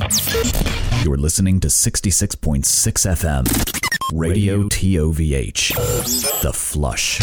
You're listening to 66.6 FM, Radio TOVH, The Flush.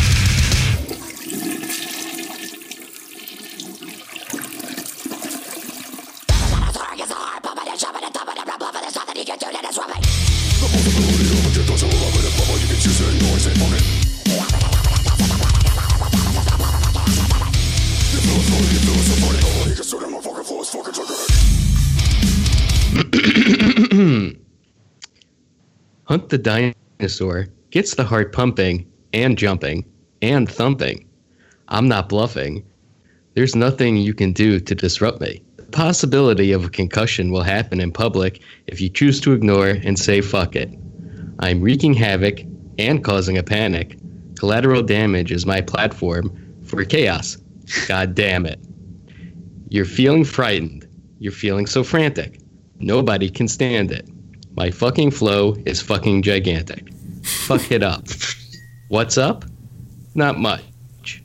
Hunt the Dinosaur gets the heart pumping and jumping and thumping. I'm not bluffing. There's nothing you can do to disrupt me. The possibility of a concussion will happen in public if you choose to ignore and say fuck it. I'm wreaking havoc and causing a panic. Collateral damage is my platform for chaos. God damn it. You're feeling frightened. You're feeling so frantic. Nobody can stand it. My fucking flow is fucking gigantic. Fuck it up. What's up? Not much.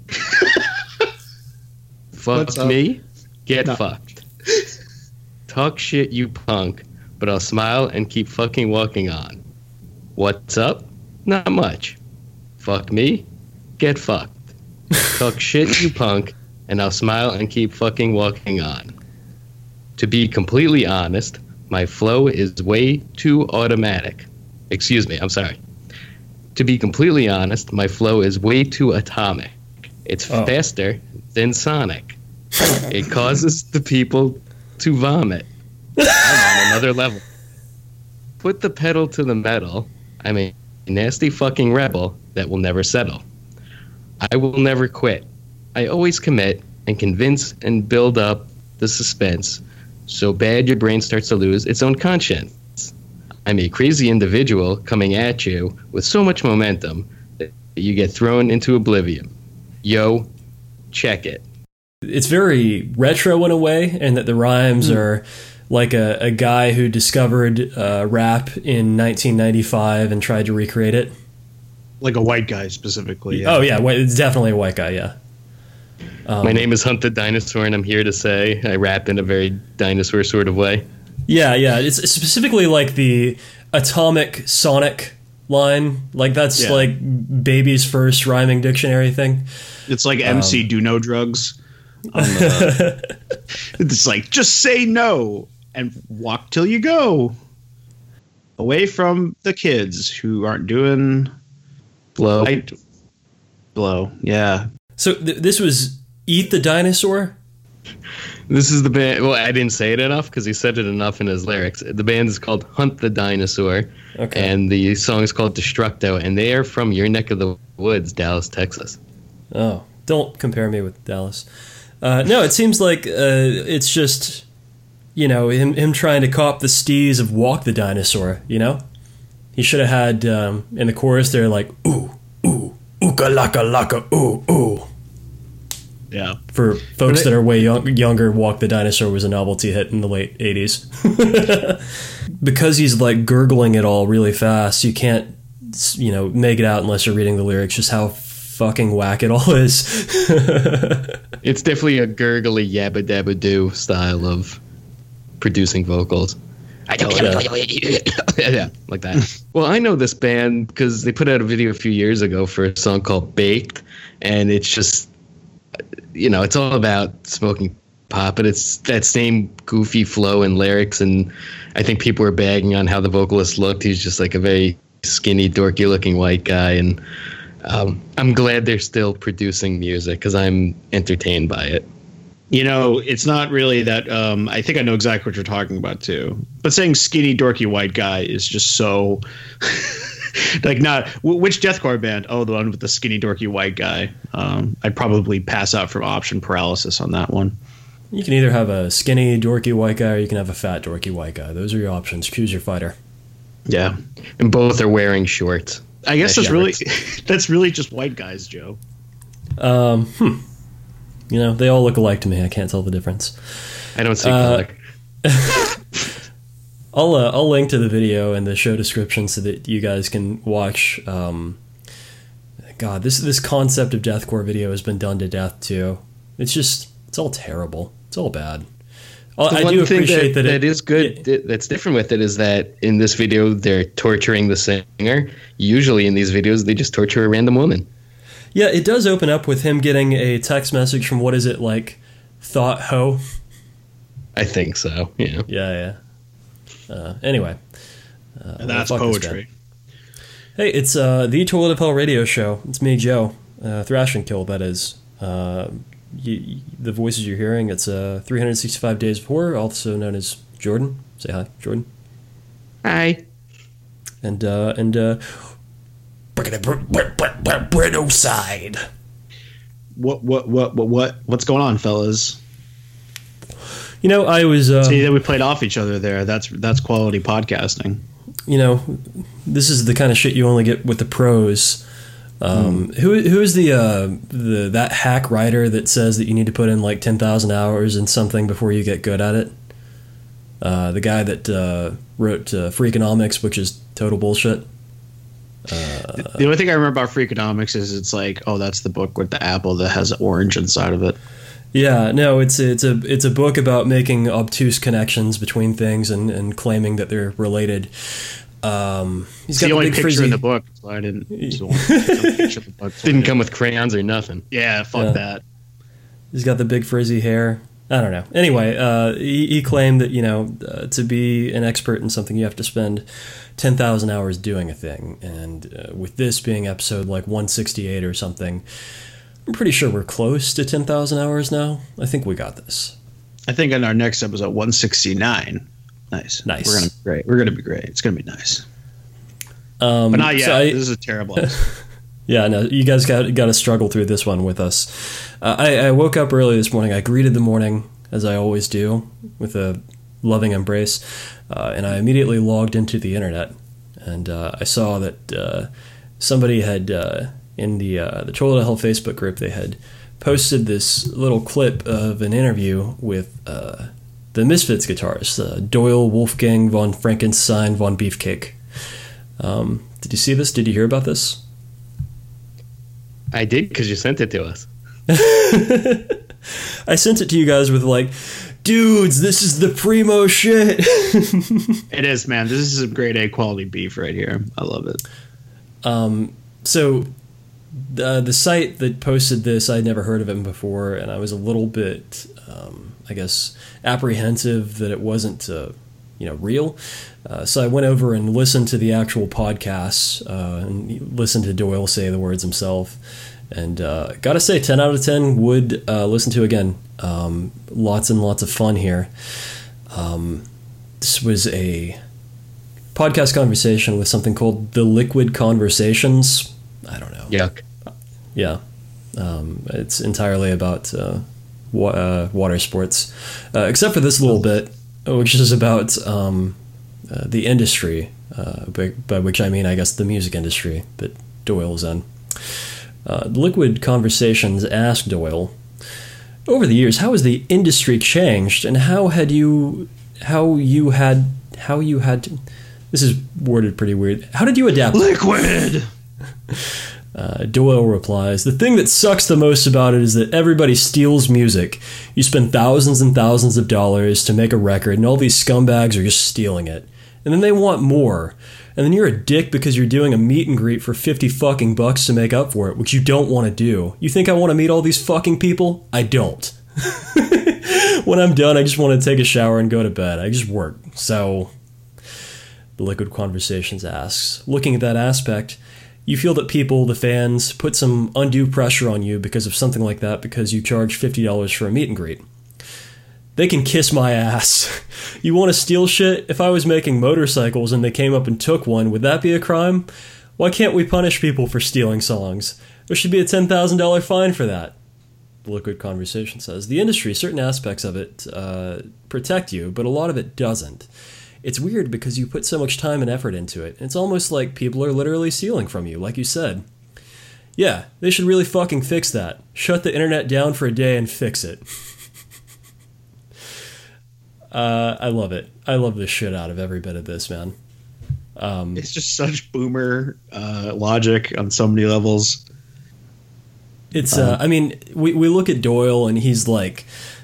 Fuck me? Get fucked. Talk shit, you punk, but I'll smile and keep fucking walking on. What's up? Not much. Fuck me? Get fucked. Talk shit, you punk, and I'll smile and keep fucking walking on. To be completely honest, my flow is way too automatic. Excuse me, I'm sorry. To be completely honest, my flow is way too atomic. It's faster than Sonic. It causes the people to vomit. I'm on another level. Put the pedal to the metal. I'm a nasty fucking rebel that will never settle. I will never quit. I always commit and convince and build up the suspense so bad your brain starts to lose its own conscience. I'm a crazy individual coming at you with so much momentum that you get thrown into oblivion. Yo, check it. It's very retro in a way, and that the rhymes are like a guy who discovered rap in 1995 and tried to recreate it. Like a white guy specifically. Yeah. Oh, yeah, it's definitely a white guy, yeah. My name is Hunt the Dinosaur, and I'm here to say I rap in a very dinosaur sort of way. Yeah. It's specifically like the atomic Sonic line. Like that's like baby's first rhyming dictionary thing. It's like MC Do No Drugs. It's like, just say no and walk till you go. Away from the kids who aren't doing Blow. Yeah. So this was Eat the Dinosaur? This is the band. Well, I didn't say it enough because he said it enough in his lyrics. The band is called Hunt the Dinosaur, and the song is called Destructo, and they are from your neck of the woods, Dallas, Texas. Oh, don't compare me with Dallas. No, it seems like it's just, him trying to cop the steez of Walk the Dinosaur, He should have had, in the chorus there, like, ooh, ooh, ooka laka laka, ooh, ooh. Yeah. For folks that are way younger, Walk the Dinosaur was a novelty hit in the late 80s. Because he's like gurgling it all really fast, you can't, make it out unless you're reading the lyrics, just how fucking whack it all is. It's definitely a gurgly yabba dabba doo style of producing vocals. Yeah, like that. Well, I know this band because they put out a video a few years ago for a song called Baked, and it's just, it's all about smoking pot, but it's that same goofy flow and lyrics, and I think people were bagging on how the vocalist looked. He's just like a very skinny, dorky-looking white guy, and I'm glad they're still producing music because I'm entertained by it. It's not really that. I think I know exactly what you're talking about too. But saying skinny, dorky white guy is just so like not which deathcore band? Oh, the one with the skinny, dorky white guy. I'd probably pass out from option paralysis on that one. You can either have a skinny, dorky white guy, or you can have a fat, dorky white guy. Those are your options. Choose your fighter. Yeah, and both are wearing shorts. I guess that's really just white guys, Joe. They all look alike to me. I can't tell the difference. I don't see color. I'll link to the video in the show description so that you guys can watch. God, this concept of deathcore video has been done to death too. It's all terrible. It's all bad. I do appreciate that is good. That's different with it is that in this video they're torturing the singer. Usually in these videos they just torture a random woman. Yeah, it does open up with him getting a text message from what is it like, Thought Ho? I think so. Yeah. Yeah. Anyway, and that's poetry. Hey, it's the Toilet of Hell radio show. It's me, Joe, Thrash and Kill. That is. The voices you're hearing. It's 365 Days of Horror, also known as Jordan. Say hi, Jordan. Hi. And Breno side. What's going on, fellas? You know, I was see that we played off each other there. That's quality podcasting. You know, this is the kind of shit you only get with the pros. Who is that hack writer that says that you need to put in like 10,000 hours in something before you get good at it? The guy that wrote Freakonomics, which is total bullshit. The only thing I remember about Freakonomics is it's like, oh, that's the book with the apple that has orange inside of it. Yeah, no, it's a book about making obtuse connections between things and claiming that they're related. He's it's got the only picture in the book, so I didn't. Didn't come with crayons or nothing. Yeah, fuck that. He's got the big frizzy hair. I don't know. Anyway, he claimed that to be an expert in something you have to spend 10,000 hours doing a thing, and with this being episode like 168 or something, I'm pretty sure we're close to 10,000 hours now. I think we got this. I think in our next episode, 169. Nice. We're gonna be great. We're gonna be great. It's gonna be nice. But not yet. This is a terrible episode. Yeah, no, you guys got to struggle through this one with us. I woke up early this morning. I greeted the morning, as I always do, with a loving embrace, and I immediately logged into the internet, and I saw that somebody had, in the Toilet of Hell Facebook group, they had posted this little clip of an interview with the Misfits guitarist, Doyle Wolfgang von Frankenstein von Beefcake. Did you see this? Did you hear about this? I did, because you sent it to us. I sent it to you guys with like, dudes, this is the primo shit. It is, man. This is some grade A quality beef right here. I love it. So the site that posted this, I'd never heard of him before, and I was a little bit, I guess, apprehensive that it wasn't, real. So I went over and listened to the actual podcasts and listened to Doyle say the words himself. And gotta say, 10 out of 10 would listen to again. Lots and lots of fun here. This was a podcast conversation with something called The Liquid Conversations. I don't know. Yuck. Yeah. It's entirely about water sports, except for this little bit, which is about the industry, by which I mean, I guess, the music industry that Doyle's in. Liquid Conversations asked Doyle, over the years, how has the industry changed, and how you had to, this is worded pretty weird, how did you adapt? Liquid! Doyle replies, the thing that sucks the most about it is that everybody steals music. You spend thousands and thousands of dollars to make a record, and all these scumbags are just stealing it. And then they want more. And then you're a dick because you're doing a meet and greet for $50 to make up for it, which you don't want to do. You think I want to meet all these fucking people? I don't. When I'm done, I just want to take a shower and go to bed. I just work. So, the Liquid Conversations asks, looking at that aspect, you feel that people, the fans, put some undue pressure on you because of something like that because you charge $50 for a meet and greet. They can kiss my ass. You want to steal shit? If I was making motorcycles and they came up and took one, would that be a crime? Why can't we punish people for stealing songs? There should be a $10,000 fine for that. The Liquid Conversation says, the industry, certain aspects of it protect you, but a lot of it doesn't. It's weird because you put so much time and effort into it. It's almost like people are literally stealing from you, like you said. Yeah, they should really fucking fix that. Shut the internet down for a day and fix it. I love it. I love the shit out of every bit of this, man. It's just such boomer logic on so many levels. It's, I mean, we look at Doyle and he's like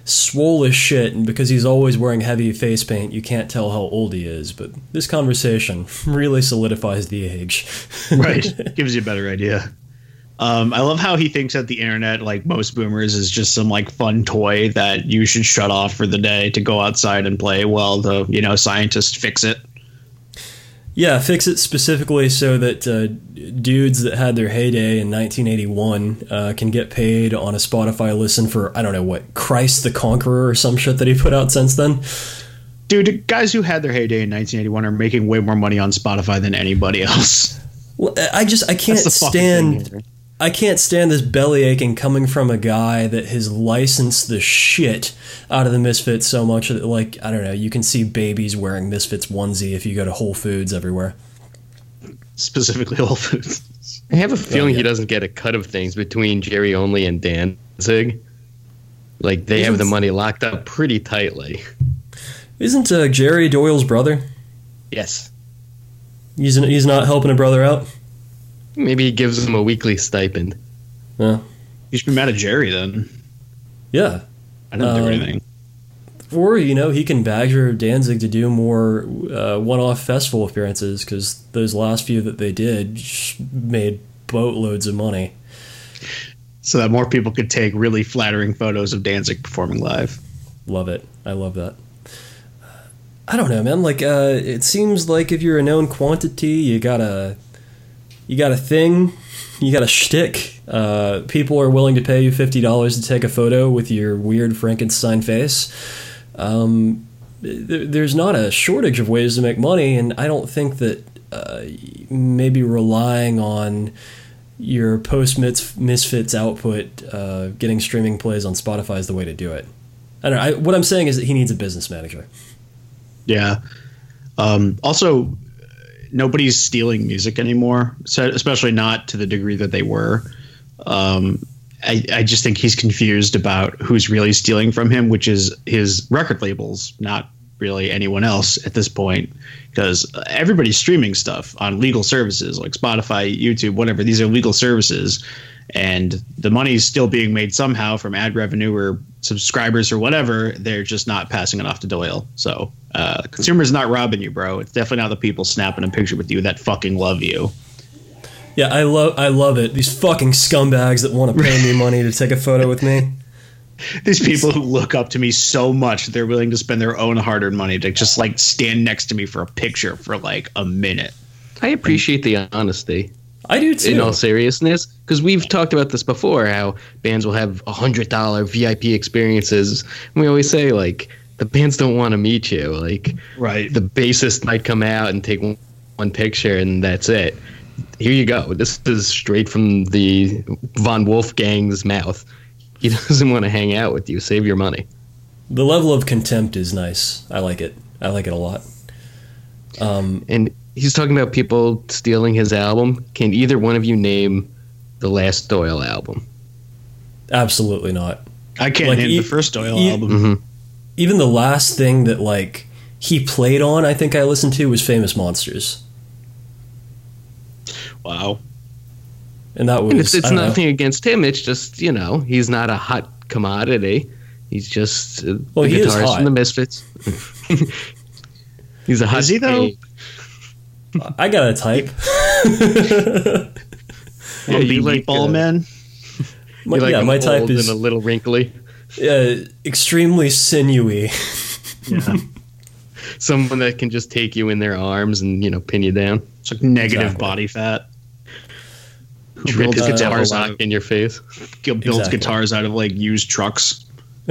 swole as shit, and because he's always wearing heavy face paint, you can't tell how old he is. But this conversation really solidifies the age. Right. Gives you a better idea. I love how he thinks that the internet, like most boomers, is just some like fun toy that you should shut off for the day to go outside and play while the, scientists fix it. Yeah, fix it specifically so that dudes that had their heyday in 1981 can get paid on a Spotify listen for, I don't know what, Christ the Conqueror or some shit that he put out since then. Dude, guys who had their heyday in 1981 are making way more money on Spotify than anybody else. Well, I can't stand... I can't stand this belly aching coming from a guy that has licensed the shit out of the Misfits so much that, like, I don't know, you can see babies wearing Misfits onesie if you go to Whole Foods everywhere. Specifically Whole Foods. I have a feeling he doesn't get a cut of things between Jerry Only and Danzig. Like, they have the money locked up pretty tightly. Isn't Jerry Doyle's brother? Yes. He's not helping a brother out? Maybe he gives him a weekly stipend. Yeah. You should be mad at Jerry then. Yeah. I didn't do anything. Or, he can badger Danzig to do more one-off festival appearances, because those last few that they did made boatloads of money. So that more people could take really flattering photos of Danzig performing live. Love it. I love that. I don't know, man. Like, it seems like if you're a known quantity, you got a thing, you got a shtick. People are willing to pay you $50 to take a photo with your weird Frankenstein face. There's not a shortage of ways to make money, and I don't think that maybe relying on your post-Misfits output getting streaming plays on Spotify is the way to do it. I don't know. What I'm saying is that he needs a business manager. Yeah. Also, nobody's stealing music anymore, so especially not to the degree that they were. I just think he's confused about who's really stealing from him, which is his record labels, not really anyone else at this point, because everybody's streaming stuff on legal services like Spotify, YouTube, whatever. These are legal services, and the money's still being made somehow from ad revenue or subscribers or whatever. They're just not passing it off to Doyle. So consumers not robbing you, bro. It's definitely not the people snapping a picture with you that fucking love you. Yeah, I love it. These fucking scumbags that want to pay me money to take a photo with me. These people who look up to me so much they're willing to spend their own hard-earned money to just like stand next to me for a picture for like a minute. I appreciate the honesty. I do too. In all seriousness, because we've talked about this before, how bands will have $100 VIP experiences. And we always say, like, the bands don't want to meet you. Like, right. The bassist might come out and take one picture, and that's it. Here you go. This is straight from the Von Wolfgang's mouth. He doesn't want to hang out with you. Save your money. The level of contempt is nice. I like it. I like it a lot. And he's talking about people stealing his album. Can either one of you name the last Doyle album? Absolutely not. I can't name the first Doyle album. Mm-hmm. Even the last thing that like he played on, I think I listened to, was Famous Monsters. Wow. And that was... And it's nothing against him. It's just, he's not a hot commodity. He's just the guitarist from the Misfits. He's a hot... Is he, though? I got a type. Yeah, you like ball man? My type is... and a little wrinkly. Extremely sinewy. Yeah. Someone that can just take you in their arms and, pin you down. It's like negative body fat. Who builds guitars in your face. Builds guitars out of like used trucks.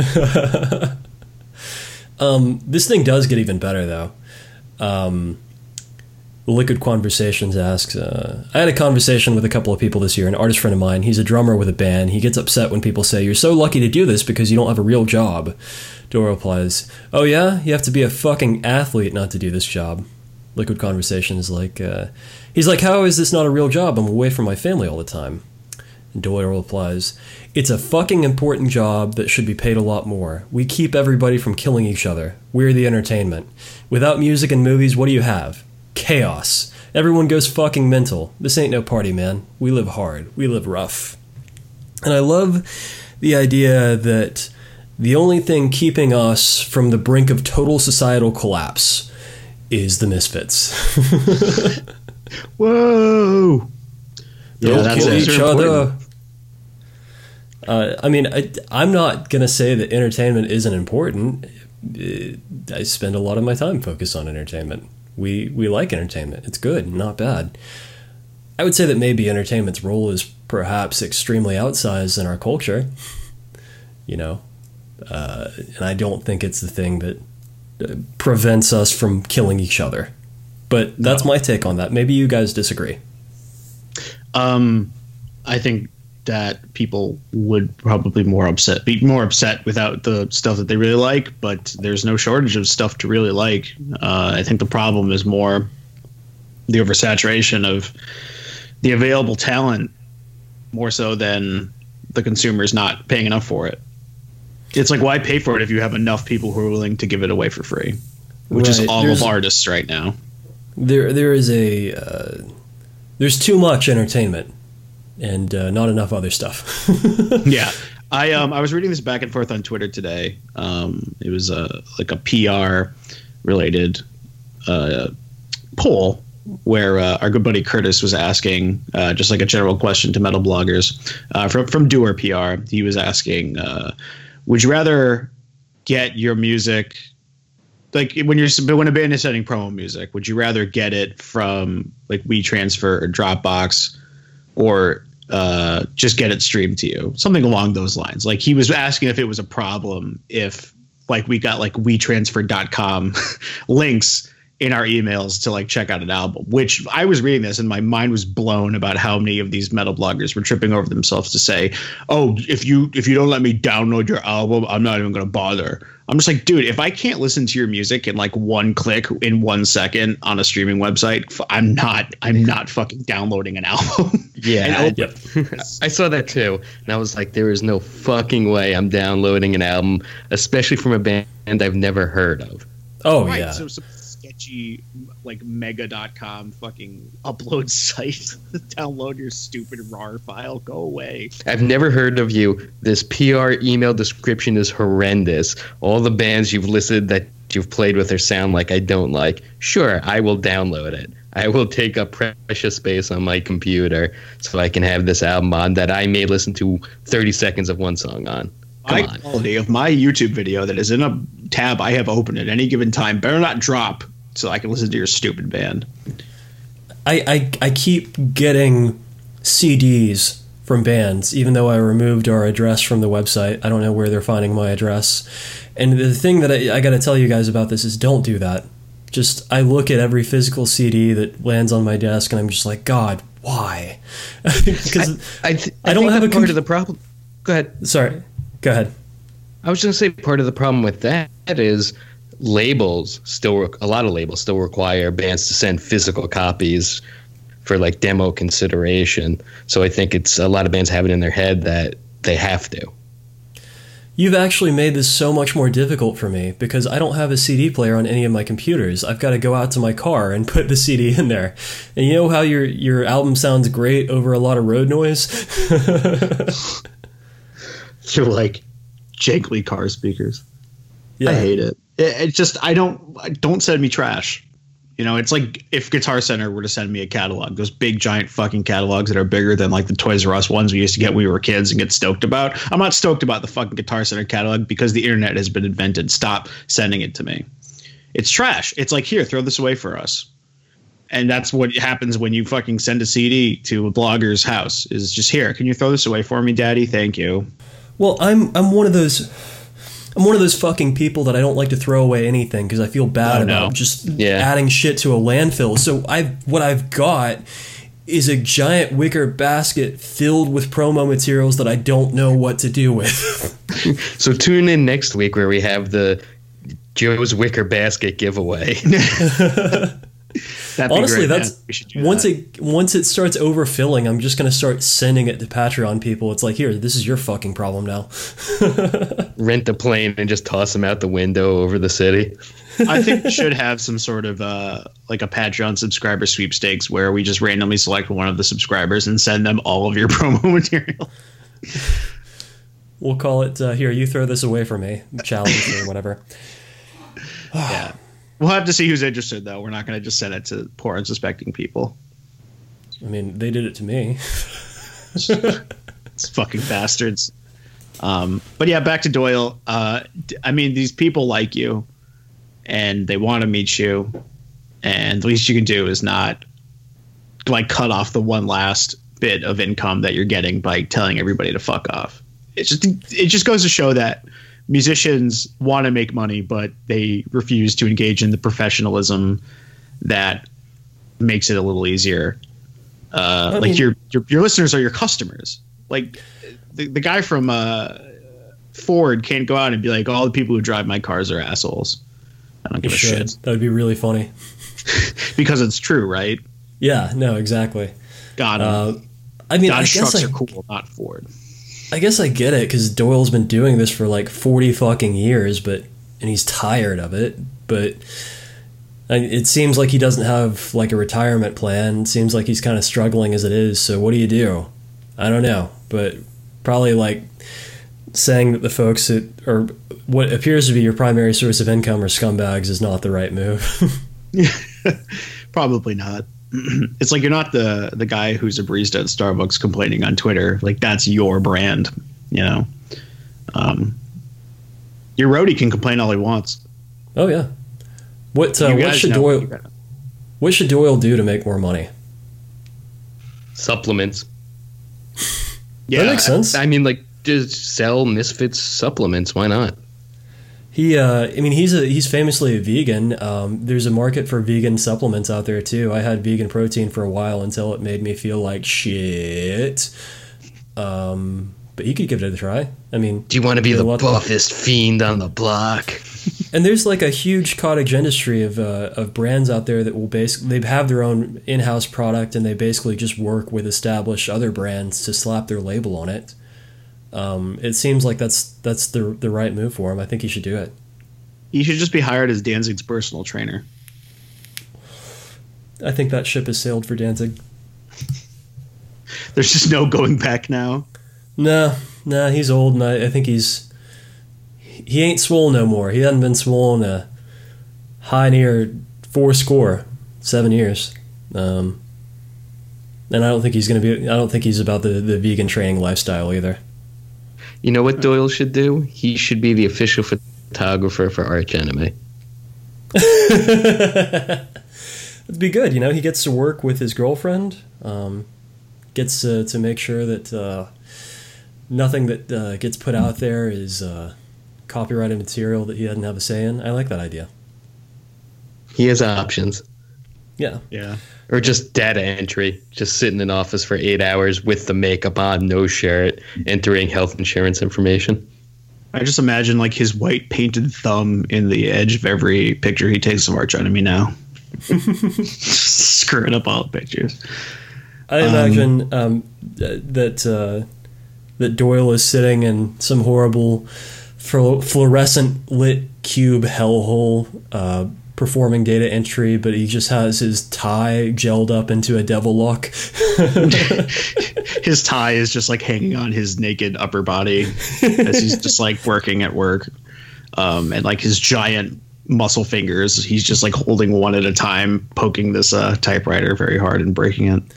This thing does get even better though. Liquid Conversations asks, I had a conversation with a couple of people this year, an artist friend of mine. He's a drummer with a band. He gets upset when people say, "You're so lucky to do this because you don't have a real job." Dora replies, "Oh yeah? You have to be a fucking athlete not to do this job." Liquid Conversations he's like, "How is this not a real job? I'm away from my family all the time." And Doyle replies, "It's a fucking important job that should be paid a lot more. We keep everybody from killing each other. We're the entertainment. Without music and movies, what do you have? Chaos. Everyone goes fucking mental. This ain't no party, man. We live hard. We live rough." And I love the idea that The only thing keeping us from the brink of total societal collapse is the Misfits. Whoa! Don't that's kill it. each other. I mean, I'm not going to say that entertainment isn't important. I spend a lot of my time focused on entertainment. We like entertainment. It's good, not bad. I would say that maybe entertainment's role is perhaps extremely outsized in our culture. You know? And I don't think it's the thing that prevents us from killing each other. But that's my take on that. Maybe you guys disagree. I think that people would probably be more upset without the stuff that they really like, but there's no shortage of stuff to really like. I think the problem is more the oversaturation of the available talent, more so than the consumers not paying enough for it. It's like, why pay for it if you have enough people who are willing to give it away for free, which is all of artists right now. There is there's too much entertainment and not enough other stuff. Yeah. I was reading this back and forth on Twitter today. It was like a PR related poll where our good buddy Curtis was asking just like a general question to metal bloggers from Doer PR. He was asking, would you rather get your music, like when a band is sending promo music, would you rather get it from like WeTransfer or Dropbox, or just get it streamed to you? Something along those lines. Like, he was asking if it was a problem if like we got like WeTransfer.com links in our emails to like check out an album, which I was reading this and my mind was blown about how many of these metal bloggers were tripping over themselves to say, oh, if you don't let me download your album, I'm not even going to bother. I'm just like, dude, if I can't listen to your music in like one click in 1 second on a streaming website, I'm not fucking downloading an album. Yeah. I saw that too. And I was like, there is no fucking way I'm downloading an album, especially from a band I've never heard of. Oh, right, yeah. So some sketchy like mega.com fucking upload site. Download your stupid RAR file. Go away. I've never heard of you. This PR email description is horrendous. All the bands you've listed that you've played with or sound like I don't like. Sure, I will download it. I will take up precious space on my computer so I can have this album on that I may listen to 30 seconds of one song on. Come on. Quality of my YouTube video that is in a tab I have open at any given time better not drop so I can listen to your stupid band. I keep getting CDs from bands, even though I removed our address from the website. I don't know where they're finding my address. And the thing that I got to tell you guys about this is don't do that. Just, I look at every physical CD that lands on my desk and I'm just like, God, why? Because I don't have a part of the problem. Go ahead. Sorry. Go ahead. I was going to say part of the problem with that is a lot of labels still require bands to send physical copies for like demo consideration. So I think it's a lot of bands have it in their head that they have to. You've actually made this so much more difficult for me because I don't have a CD player on any of my computers. I've got to go out to my car and put the CD in there. And you know how your album sounds great over a lot of road noise? You're like jankly car speakers. Yeah. I hate it. It just, don't send me trash. You know, it's like if Guitar Center were to send me a catalog, those big giant fucking catalogs that are bigger than like the Toys R Us ones we used to get when we were kids and get stoked about. I'm not stoked about the fucking Guitar Center catalog because the internet has been invented. Stop sending it to me. It's trash. It's like, here, throw this away for us. And that's what happens when you fucking send a CD to a blogger's house, is just, here, can you throw this away for me, Daddy? Thank you. Well, I'm one of those fucking people that I don't like to throw away anything because I feel bad about just adding shit to a landfill. So what I've got is a giant wicker basket filled with promo materials that I don't know what to do with. So tune in next week where we have the Joe's Wicker Basket giveaway. Honestly, that's once it starts overfilling, I'm just going to start sending it to Patreon people. It's like, here, this is your fucking problem now. Rent a plane and just toss them out the window over the city. I think we should have some sort of like a Patreon subscriber sweepstakes where we just randomly select one of the subscribers and send them all of your promo material. We'll call it, here, you throw this away for me, challenge or whatever. Yeah. We'll have to see who's interested, though. We're not going to just send it to poor, unsuspecting people. I mean, they did it to me. It's fucking bastards. But yeah, back to Doyle. I mean, these people like you, and they want to meet you, and the least you can do is not like cut off the one last bit of income that you're getting by telling everybody to fuck off. It just goes to show that musicians want to make money, but they refuse to engage in the professionalism that makes it a little easier. Like your listeners are your customers. Like the guy from Ford can't go out and be like, all the people who drive my cars are assholes. I don't give a shit. That would be really funny. Because it's true, right? Yeah, no, exactly. God, I mean, Dodge trucks are cool, not Ford. I guess I get it, because Doyle's been doing this for like 40 fucking years, and he's tired of it. But it seems like he doesn't have like a retirement plan. It seems like he's kind of struggling as it is. So what do? I don't know. But probably like saying that the folks that are what appears to be your primary source of income are scumbags is not the right move. Probably not. It's like you're not the guy who's a barista at Starbucks complaining on Twitter. Like, that's your brand, you know. Your roadie can complain all he wants. Oh yeah. What should Doyle do to make more money? Supplements. Yeah, that makes sense. I mean, like, just sell Misfits supplements. Why not? He's famously a vegan. There's a market for vegan supplements out there too. I had vegan protein for a while until it made me feel like shit. But he could give it a try. I mean, do you want to be the buffest fiend on the block? And there's like a huge cottage industry of brands out there that will they have their own in-house product, and they basically just work with established other brands to slap their label on it. It seems like that's the right move for him. I think he should do it. He should just be hired as Danzig's personal trainer. I think that ship has sailed for Danzig. There's just no going back now. Nah, he's old, and I think he ain't swole no more. He hasn't been swole in a high near 7 years. And I don't think he's about the vegan training lifestyle either. You know what Doyle should do? He should be the official photographer for Arch Enemy. It'd be good, you know. He gets to work with his girlfriend, gets to make sure that nothing that gets put out there is copyrighted material that he doesn't have a say in. I like that idea. He has options. Yeah. Or just data entry, just sitting in office for 8 hours with the makeup on, no shirt, entering health insurance information. I just imagine like his white painted thumb in the edge of every picture he takes of Arch Enemy now. Screwing up all the pictures. I imagine that Doyle is sitting in some horrible fluorescent lit cube hellhole performing data entry, but he just has his tie gelled up into a devil lock. His tie is just like hanging on his naked upper body as he's just like working at work. And like his giant muscle fingers, he's just like holding one at a time, poking this typewriter very hard and breaking it.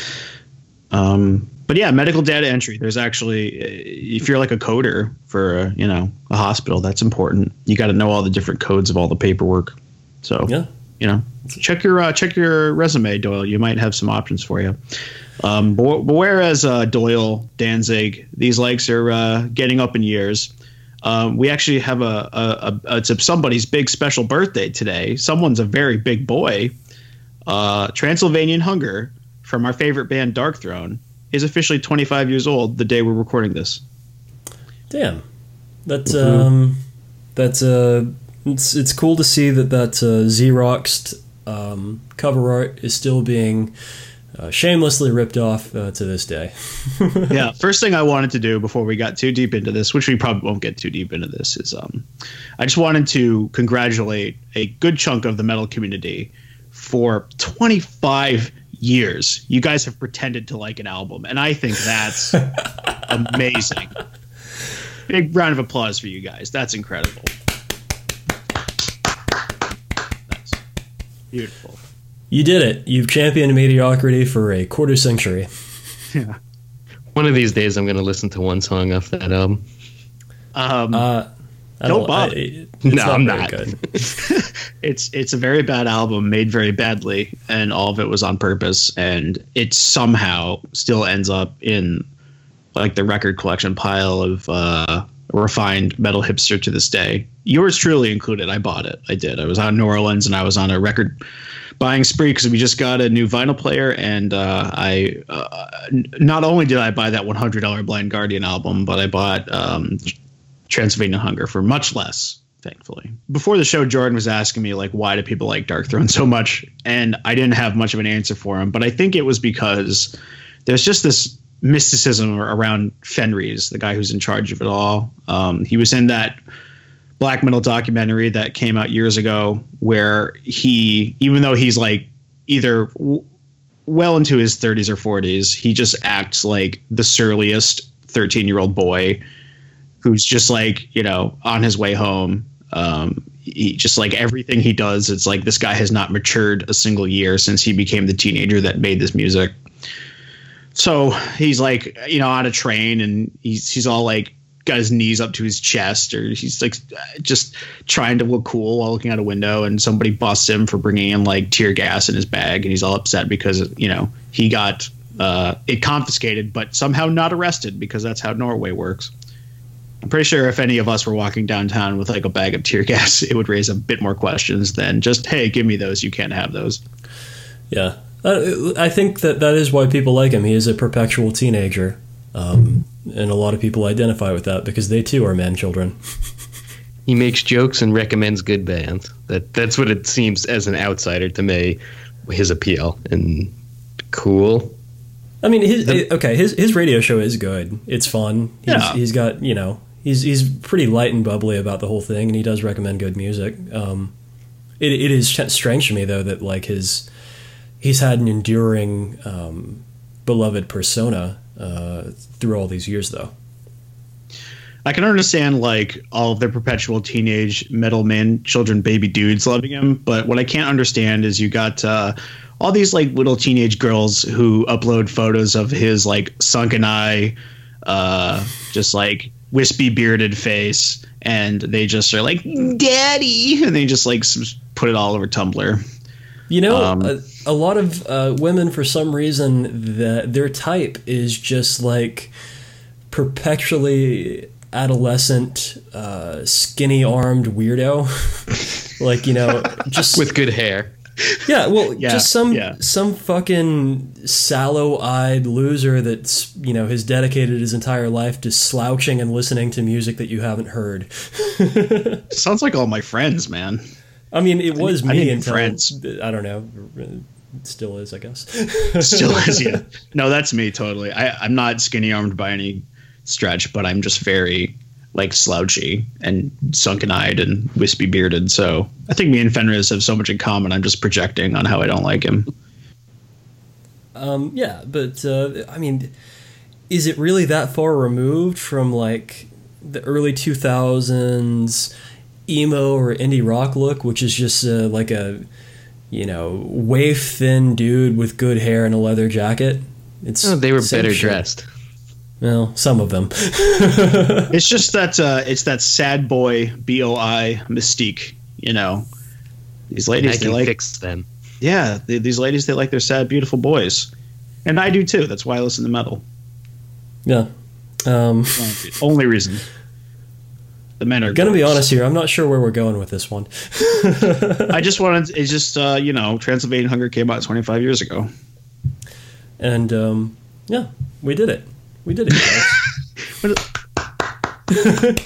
But yeah, medical data entry. There's actually, if you're like a coder for a hospital, that's important. You got to know all the different codes of all the paperwork. So yeah, check your resume, Doyle. You might have some options for you. But whereas Doyle, Danzig, these likes are getting up in years. We actually have it's somebody's big special birthday today. Someone's a very big boy. Transylvanian Hunger from our favorite band Darkthrone is officially 25 years old the day we're recording this. Damn, that's it's cool to see that Xeroxed cover art is still being shamelessly ripped off to this day. Yeah, first thing I wanted to do before we got too deep into this, which we probably won't get too deep into this, is I just wanted to congratulate a good chunk of the metal community for 25 years. You guys have pretended to like an album, and I think that's amazing. Big round of applause for you guys. That's incredible. That's beautiful. You did it. You've championed mediocrity for a quarter century. Yeah. One of these days, I'm going to listen to one song off that album. Don't bother. No, I'm not. Good. It's a very bad album, made very badly, and all of it was on purpose. And it somehow still ends up in like the record collection pile of refined metal hipster to this day. Yours truly included. I bought it. I did. I was out in New Orleans and I was on a record buying spree because we just got a new vinyl player, and I not only did I buy that $100 Blind Guardian album, but I bought Transylvanian Hunger for much less, thankfully. Before the show, Jordan was asking me, like, why do people like Darkthrone so much? And I didn't have much of an answer for him, but I think it was because there's just this mysticism around Fenriz, the guy who's in charge of it all. He was in that black metal documentary that came out years ago where he, even though he's like either well into his 30s or 40s, he just acts like the surliest 13-year-old boy who's just like, you know, on his way home. He just like everything he does, it's like this guy has not matured a single year since he became the teenager that made this music. So he's like, you know, on a train and he's all like got his knees up to his chest, or he's like just trying to look cool while looking out a window, and somebody busts him for bringing in like tear gas in his bag, and he's all upset because, you know, he got it confiscated but somehow not arrested, because that's how Norway works. I'm pretty sure if any of us were walking downtown with like a bag of tear gas, it would raise a bit more questions than just, hey, give me those, you can't have those. Yeah. I think that is why people like him. He is a perpetual teenager. And a lot of people identify with that because they too are man-children. He makes jokes and recommends good bands. That's what it seems as an outsider to me, his appeal. And cool. I mean, his radio show is good. It's fun. He's got, you know, he's pretty light and bubbly about the whole thing, and he does recommend good music. It is strange to me, though, that like he's had an enduring beloved persona through all these years, though. I can understand like all of the perpetual teenage metal man children baby dudes loving him, but what I can't understand is you got all these like little teenage girls who upload photos of his like sunken eye, just like wispy bearded face, and they just are like, daddy, and they just like put it all over Tumblr. You know, a lot of women, for some reason, their type is just like perpetually adolescent, skinny-armed weirdo. Like, you know, just with good hair. Yeah, well, just some fucking sallow-eyed loser that's, you know, has dedicated his entire life to slouching and listening to music that you haven't heard. Sounds like all my friends, man. I mean, it was me until, friends. I don't know, it still is, I guess. Still is, yeah. No, that's me, totally. I'm not skinny-armed by any stretch, but I'm just very, like, slouchy and sunken-eyed and wispy-bearded, so I think me and Fenriz have so much in common. I'm just projecting on how I don't like him. Yeah, but, I mean, is it really that far removed from, like, the early 2000s emo or indie rock look, which is just like a, you know, waif thin dude with good hair and a leather jacket? They were better dressed. Well, some of them. It's just that it's that sad boy BOI mystique, you know. These ladies, they like fix them. Yeah, these ladies, they like their sad, beautiful boys, and I do too. That's why I listen to metal. Yeah. Only reason. The men are gonna be honest here. I'm not sure where we're going with this one. I just wanted. It's just you know, Transylvanian Hunger came out 25 years ago, and yeah, we did it. We did it, guys.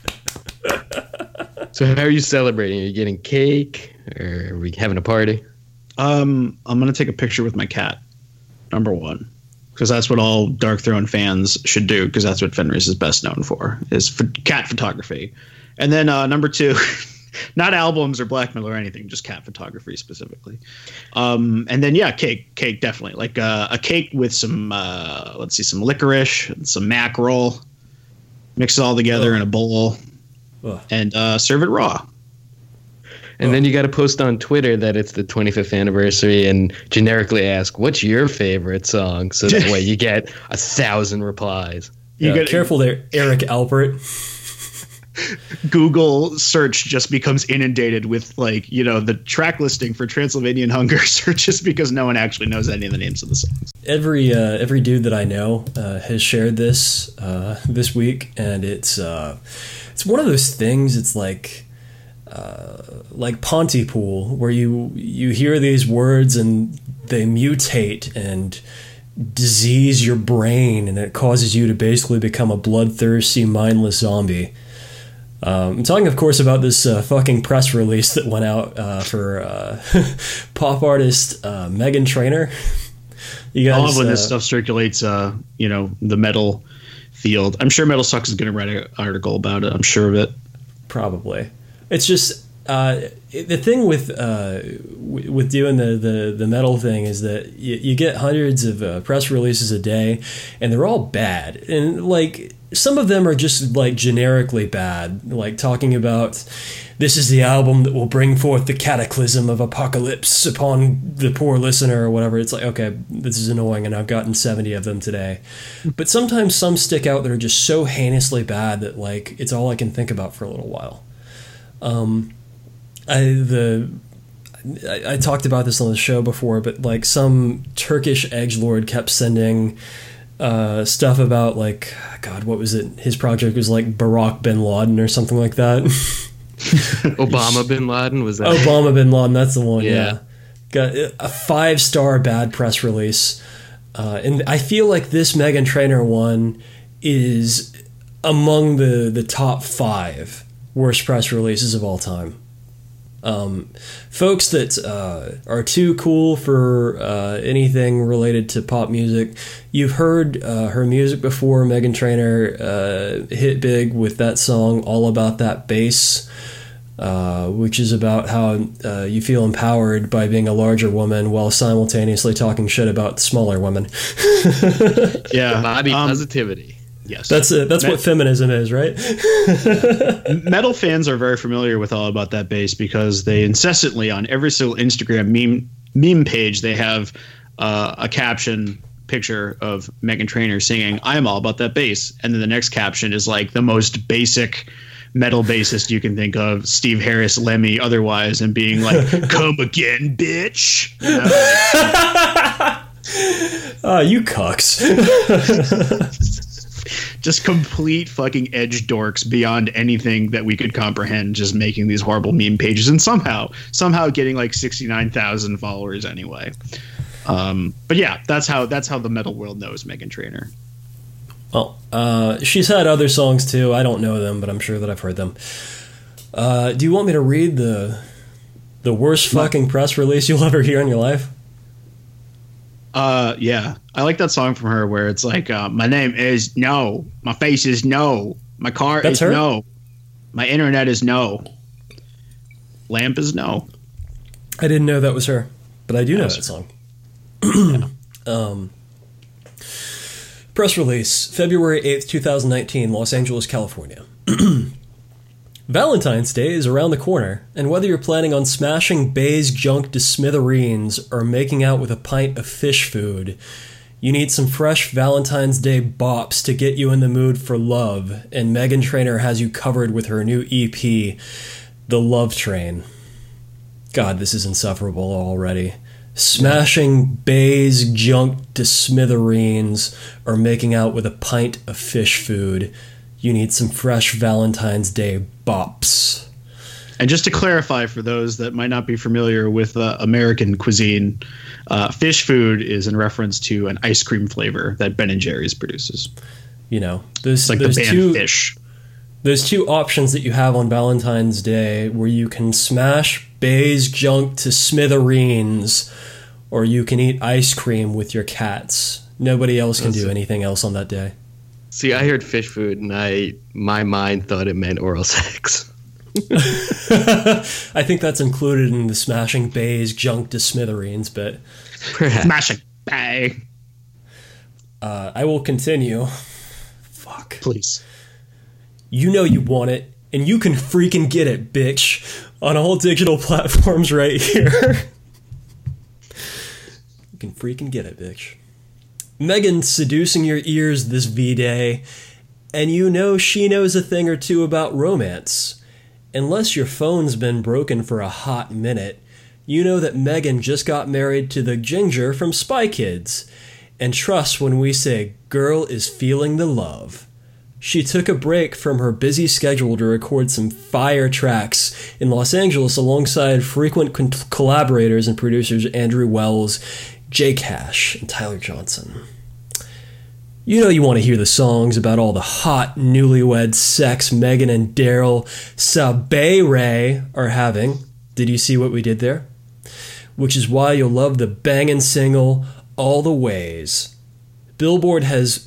So how are you celebrating? Are you getting cake, or are we having a party? I'm gonna take a picture with my cat. Number one. Because that's what all Darkthrone fans should do, because that's what Fenriz is best known for, is cat photography. And then number two, not albums or black metal or anything, just cat photography specifically. And then, yeah, cake definitely. Like a cake with some, some licorice, some mackerel, mix it all together in a bowl, Ugh. and serve it raw. And then you got to post on Twitter that it's the 25th anniversary and generically ask, what's your favorite song? So that way you get 1,000 replies. You get careful there, Eric Alpert. Google search just becomes inundated with the track listing for Transylvanian Hunger searches because no one actually knows any of the names of the songs. Every dude that I know has shared this this week, and it's one of those things. It's like Pontypool, where you hear these words and they mutate and disease your brain, and it causes you to basically become a bloodthirsty, mindless zombie. I'm talking, of course, about this fucking press release that went out for pop artist Meghan Trainor. You guys, I love when this stuff circulates, the metal field. I'm sure Metal Sucks is going to write an article about it. I'm sure of it. Probably. It's just the thing with doing the metal thing is that you get hundreds of press releases a day, and they're all bad. And some of them are just generically bad, talking about this is the album that will bring forth the cataclysm of apocalypse upon the poor listener or whatever. It's okay, this is annoying, and I've gotten 70 of them today. But sometimes some stick out that are just so heinously bad that it's all I can think about for a little while. I talked about this on the show before, but some Turkish edgelord kept sending stuff about God, what was it? His project was Barack bin Laden or something like that. Obama bin Laden, was that? Obama bin Laden, that's the one. Yeah, got a 5-star bad press release, and I feel like this Meghan Trainor one is among the top 5 worst press releases of all time. Folks that are too cool for anything related to pop music. You've heard her music before. Meghan Trainor hit big with that song All About That Bass, which is about how you feel empowered by being a larger woman while simultaneously talking shit about smaller women. Yeah, body positivity. Yes, that's what feminism is, right? Metal fans are very familiar with All About That Bass because they incessantly, on every single Instagram meme page, they have a caption picture of Meghan Trainor singing "I'm all about that bass," and then the next caption is the most basic metal bassist you can think of, Steve Harris, Lemmy, otherwise, and being "Come again, bitch." You cucks. Just complete fucking edge dorks beyond anything that we could comprehend, just making these horrible meme pages and somehow getting 69,000 followers anyway. But yeah, that's how the metal world knows Meghan Trainor. Well, she's had other songs too. I don't know them, but I'm sure that I've heard them. Do you want me to read the worst fucking press release you'll ever hear in your life? Yeah, I like that song from her where it's my name is no, my face is no, my car is her? no, my internet is no, lamp is no. I didn't know that was her, but I do know that song. Press release, February 8th, 2019, Los Angeles, California. Valentine's Day is around the corner, and whether you're planning on smashing Bay's junk to smithereens or making out with a pint of fish food, you need some fresh Valentine's Day bops to get you in the mood for love, and Meghan Trainor has you covered with her new EP, The Love Train. God, this is insufferable already. Smashing Bay's junk to smithereens or making out with a pint of fish food. You need some fresh Valentine's Day bops. And just to clarify for those that might not be familiar with American cuisine, fish food is in reference to an ice cream flavor that Ben & Jerry's produces. There's the band Fish. There's 2 options that you have on Valentine's Day where you can smash Bay's junk to smithereens or you can eat ice cream with your cats. Nobody else can do anything else on that day. See, I heard fish food, and my mind thought it meant oral sex. I think that's included in the smashing Bay's junk to smithereens, but perhaps. Smashing Bay. I will continue. Fuck. Please. You know you want it, and you can freaking get it, bitch, on all digital platforms right here. You can freaking get it, bitch. Megan seducing your ears this V-Day, and you know she knows a thing or two about romance. Unless your phone's been broken for a hot minute, you know that Megan just got married to the Ginger from Spy Kids. And trust when we say girl is feeling the love. She took a break from her busy schedule to record some fire tracks in Los Angeles alongside frequent collaborators and producers Andrew Wells, Jay Cash, and Tyler Johnson. You know you want to hear the songs about all the hot newlywed sex Megan and Daryl Sabere are having. Did you see what we did there? Which is why you'll love the bangin' single All the Ways. Billboard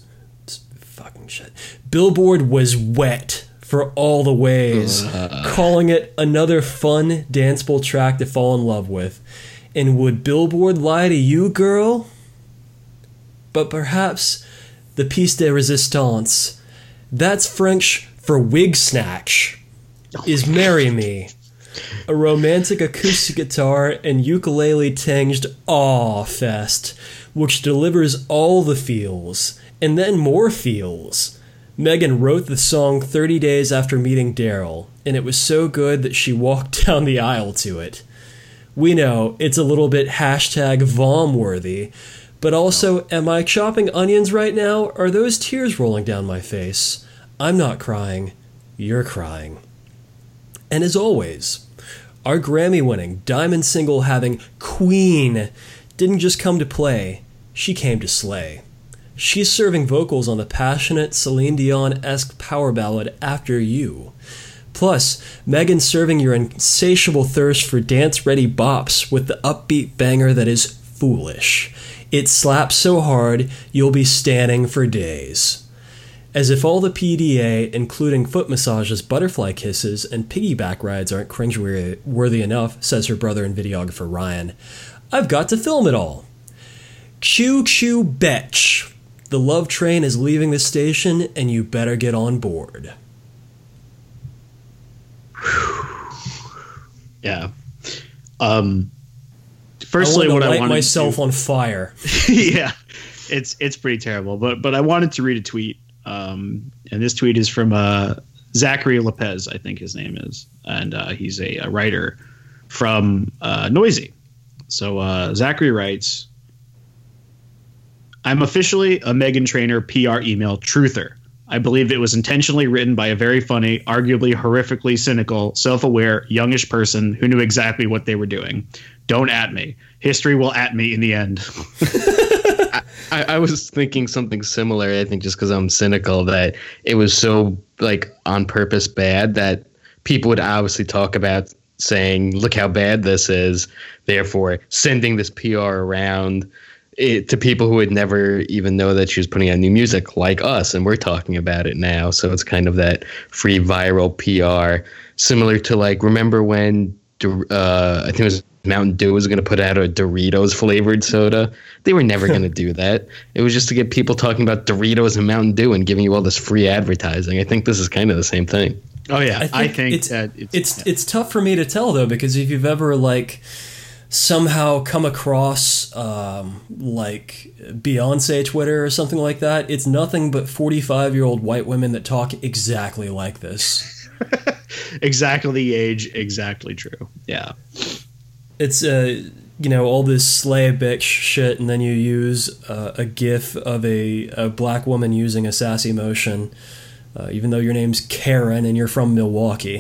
was wet for All the Ways, calling it another fun danceable track to fall in love with. And would Billboard lie to you, girl? But perhaps the piece de resistance, that's French for wig snatch, is Marry Me. A romantic acoustic guitar and ukulele-tinged awe fest, which delivers all the feels, and then more feels. Megan wrote the song 30 days after meeting Daryl, and it was so good that she walked down the aisle to it. We know it's a little bit #Vom-worthy, but also, am I chopping onions right now? Are those tears rolling down my face? I'm not crying. You're crying. And as always, our Grammy-winning, diamond single-having Queen didn't just come to play, she came to slay. She's serving vocals on the passionate Celine Dion-esque power ballad After You. Plus, Megan's serving your insatiable thirst for dance-ready bops with the upbeat banger that is Foolish. It slaps so hard, you'll be standing for days. As if all the PDA, including foot massages, butterfly kisses, and piggyback rides aren't cringe-worthy enough, says her brother and videographer Ryan, I've got to film it all. Choo choo betch. The love train is leaving the station, and you better get on board. Yeah. Firstly, I light myself on fire. Yeah, it's pretty terrible. But I wanted to read a tweet, and this tweet is from Zachary Lopez, I think his name is, and he's a writer from Noisy. So Zachary writes, "I'm officially a Meghan Trainor PR email truther. I believe it was intentionally written by a very funny, arguably horrifically cynical, self-aware, youngish person who knew exactly what they were doing. Don't at me. History will at me in the end." I was thinking something similar, I think just because I'm cynical, that it was so like on purpose bad that people would obviously talk about saying, look how bad this is, therefore sending this PR around to people who would never even know that she was putting out new music like us, and we're talking about it now. So it's kind of that free viral PR, similar to like, remember when I think it was Mountain Dew was going to put out a Doritos flavored soda? They were never going to do that. It was just to get people talking about Doritos and Mountain Dew and giving you all this free advertising. I think this is kind of the same thing. Oh yeah, I think it's tough for me to tell though, because if you've ever like somehow come across like Beyonce Twitter or something like that, it's nothing but 45-year-old white women that talk exactly like this. Exactly the age, exactly true. Yeah. It's all this slay bitch shit, and then you use a gif of a black woman using a sassy motion, even though your name's Karen and you're from Milwaukee.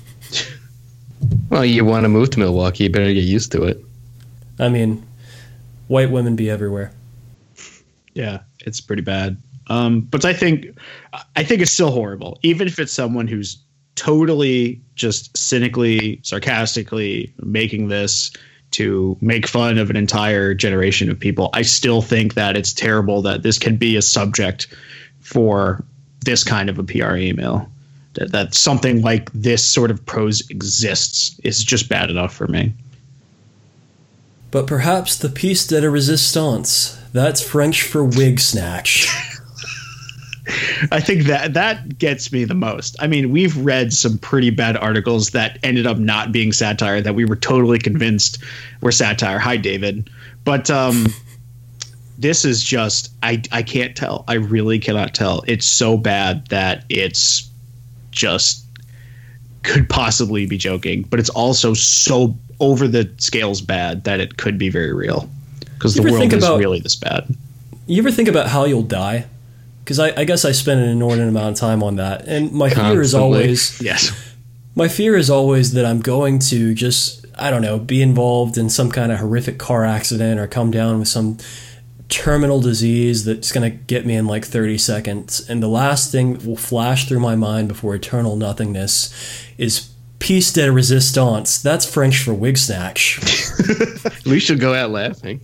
Well, you want to move to Milwaukee, you better get used to it. I mean, white women be everywhere. Yeah, it's pretty bad. But I think it's still horrible, even if it's someone who's totally just cynically, sarcastically making this to make fun of an entire generation of people. I still think that it's terrible that this can be a subject for this kind of a PR email. That something like this sort of prose exists is just bad enough for me. But perhaps the piece de resistance, that's French for wig snatch. I think that gets me the most. I mean, we've read some pretty bad articles that ended up not being satire that we were totally convinced were satire. Hi, David. But this is just, I can't tell. I really cannot tell. It's so bad that it's just could possibly be joking, but it's also so over the scales bad that it could be very real, because the world is really this bad. You ever think about how you'll die? Because I guess I spend an inordinate amount of time on that, and my fear is always my fear is always that I'm going to just, I don't know, be involved in some kind of horrific car accident or come down with some terminal disease that's going to get me in like 30 seconds, and the last thing that will flash through my mind before eternal nothingness is piece de resistance. That's French for wig snatch. We should go out laughing.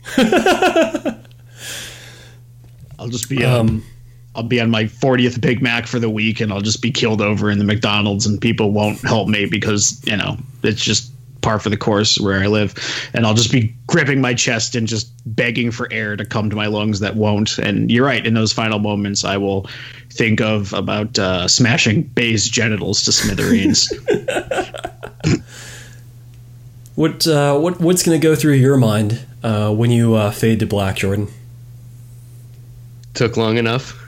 I'll just be I'll be on my 40th Big Mac for the week, and I'll just be keeled over in the McDonald's, and people won't help me because, you know, it's just par for the course where I live. And I'll just be gripping my chest and just begging for air to come to my lungs that won't. And you're right, in those final moments, I will think about smashing Bay's genitals to smithereens. What's going to go through your mind when you fade to black, Jordan? Took long enough.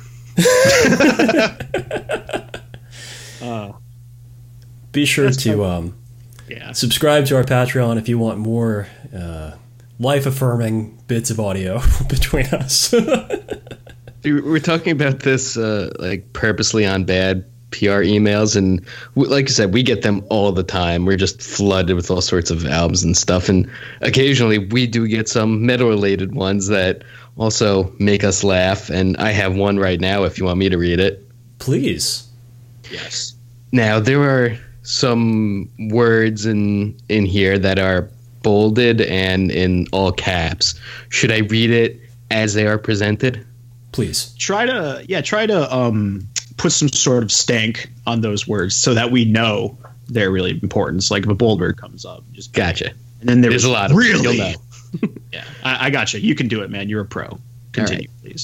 Be sure to subscribe to our Patreon if you want more life-affirming bits of audio between us. We're talking about this like purposely on bad PR emails, and like I said, we get them all the time. We're just flooded with all sorts of albums and stuff, and occasionally we do get some metal-related ones that also make us laugh, and I have one right now if you want me to read it. Please. Yes. Now, there are some words in here that are bolded and in all caps. Should I read it as they are presented? Please. Try to put some sort of stank on those words so that we know they're really important. So like if a bold word comes up, just gotcha. And then there's a lot of really. You'll know. Yeah, I gotcha. You can do it, man. You're a pro. Continue, please.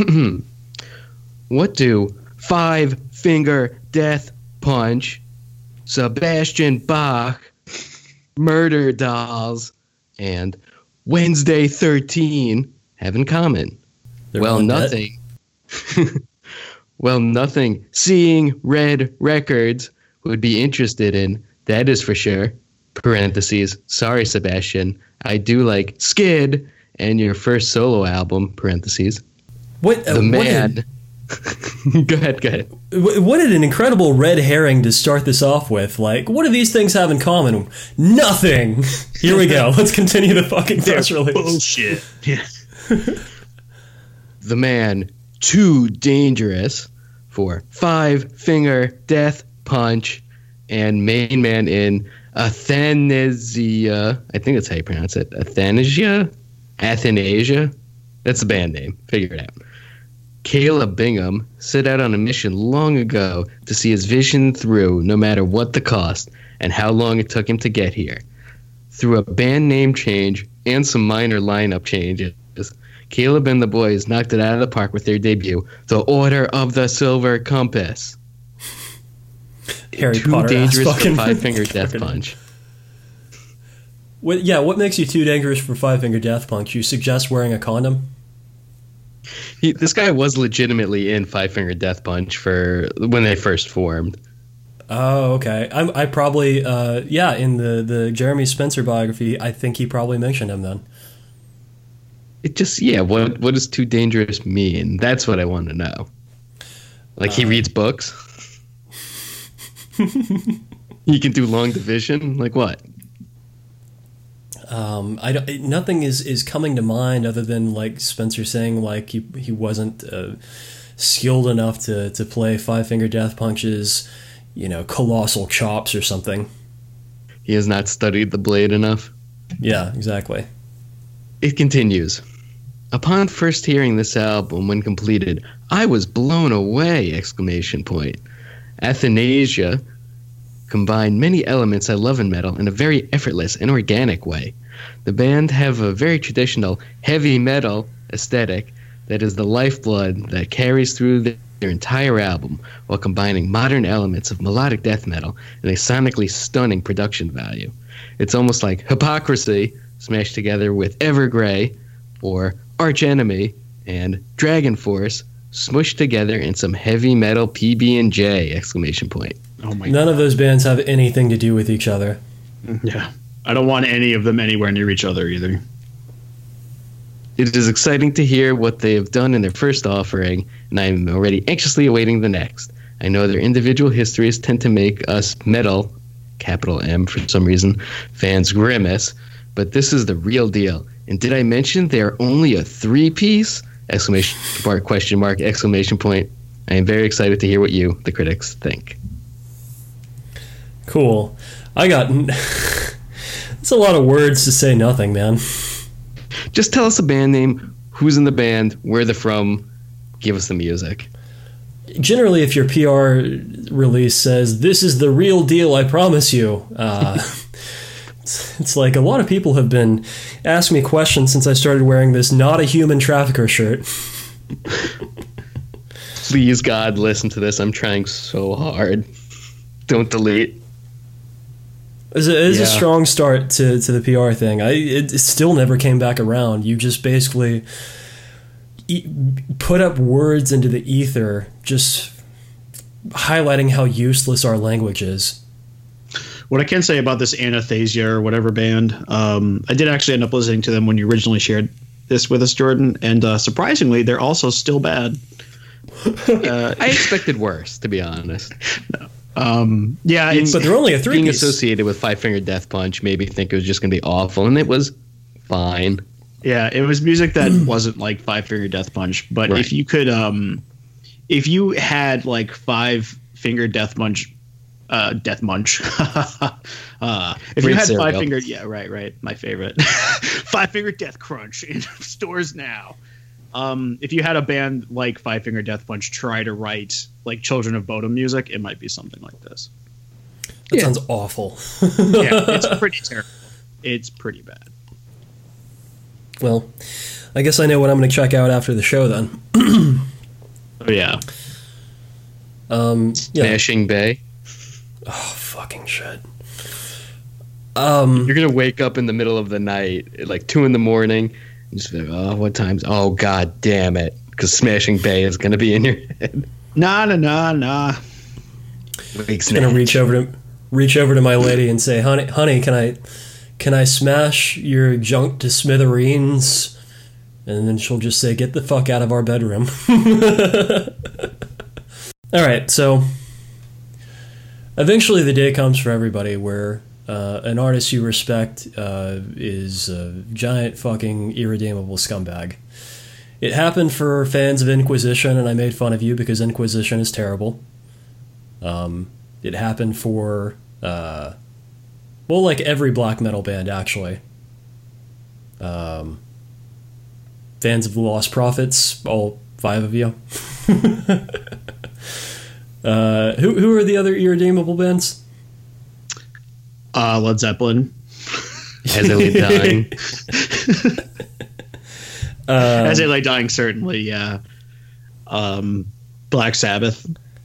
What do 5-Finger Death Punch, Sebastian Bach, Murder Dolls, and Wednesday 13 have in common? Nothing. Well, nothing Seeing Red Records would be interested in, that is for sure. Parentheses, sorry, Sebastian. I do like Skid and your first solo album, parentheses. What? The man. Go ahead. What an incredible red herring to start this off with. Like, what do these things have in common? Nothing. Here we go. Let's continue the fucking press release. Bullshit. Yeah. The man too dangerous for 5-Finger Death Punch and main man in Athanasia. I think that's how you pronounce it. Athanasia? That's the band name. Figure it out. Caleb Bingham set out on a mission long ago to see his vision through, no matter what the cost and how long it took him to get here. Through a band name change and some minor lineup changes, Caleb and the boys knocked it out of the park with their debut, The Order of the Silver Compass. Harry too Potter dangerous for fucking 5-Finger Death Punch. What makes you too dangerous for 5-Finger Death Punch? You suggest wearing a condom? This guy was legitimately in 5-Finger Death Punch for when they first formed. Oh, okay. I probably, in the Jeremy Spencer biography, I think he probably mentioned him then. It just, what does too dangerous mean? That's what I want to know. Like, he reads books? He can do long division? Like what? Nothing is coming to mind other than like Spencer saying like he wasn't skilled enough to play 5-Finger Death Punch's, colossal chops or something. He has not studied the blade enough. Yeah, exactly. It continues. Upon first hearing this album when completed, I was blown away! Athanasia combined many elements I love in metal in a very effortless and organic way. The band have a very traditional heavy metal aesthetic that is the lifeblood that carries through their entire album while combining modern elements of melodic death metal and a sonically stunning production value. It's almost like Hypocrisy smashed together with Evergrey, or Arch Enemy and Dragon Force smushed together in some heavy metal PB&J! Exclamation point. Oh my None of those bands have anything to do with each other. Yeah. I don't want any of them anywhere near each other either. It is exciting to hear what they have done in their first offering, and I am already anxiously awaiting the next. I know their individual histories tend to make us metal, capital M for some reason, fans grimace, but this is the real deal. And did I mention they are only a 3-piece? Exclamation mark, question mark, exclamation point. I am very excited to hear what you, the critics, think. Cool. I got... It's a lot of words to say nothing, man. Just tell us a band name, who's in the band, where they're from, give us the music. Generally, if your PR release says, "This is the real deal, I promise you," it's like a lot of people have been asking me questions since I started wearing this Not a Human Trafficker shirt. Please, God, listen to this. I'm trying so hard. Don't delete. It is a strong start to the PR thing. It still never came back around. You just basically put up words into the ether, just highlighting how useless our language is. What I can say about this Anastasia or whatever band, I did actually end up listening to them when you originally shared this with us, Jordan, and surprisingly, they're also still bad. I expected worse, to be honest. No. Yeah, but they're only a 3-piece. Being associated with Five Finger Death Punch made me think it was just going to be awful, and it was fine. Yeah, it was music that wasn't like Five Finger Death Punch, but right. If you could, if you had like Five Finger Death Munch, if you had cereal. 5 Finger, yeah, right, my favorite, 5 Finger Death Crunch in stores now. If you had a band like Five Finger Death Punch try to write like Children of Bodom music, it might be something like this. That sounds awful. Yeah, it's pretty terrible. It's pretty bad. Well, I guess I know what I'm going to check out after the show then. Oh yeah. Smashing Bay. Oh, fucking shit. You're gonna wake up in the middle of the night at like 2 a.m. and just be like, oh, what time's? Oh, god damn it! Because Smashing Bay is gonna be in your head. Nah. Just gonna reach over to my lady and say, honey, can I smash your junk to smithereens? And then she'll just say, get the fuck out of our bedroom. All right, so eventually the day comes for everybody where an artist you respect is a giant fucking irredeemable scumbag. It happened for fans of Inquisition, and I made fun of you because Inquisition is terrible. It happened for, like every black metal band, actually. Fans of the Lost Prophets, all 5 of you. Who are the other irredeemable bands? Led Zeppelin. As they lay dying. As they lay dying, certainly, yeah. Black Sabbath.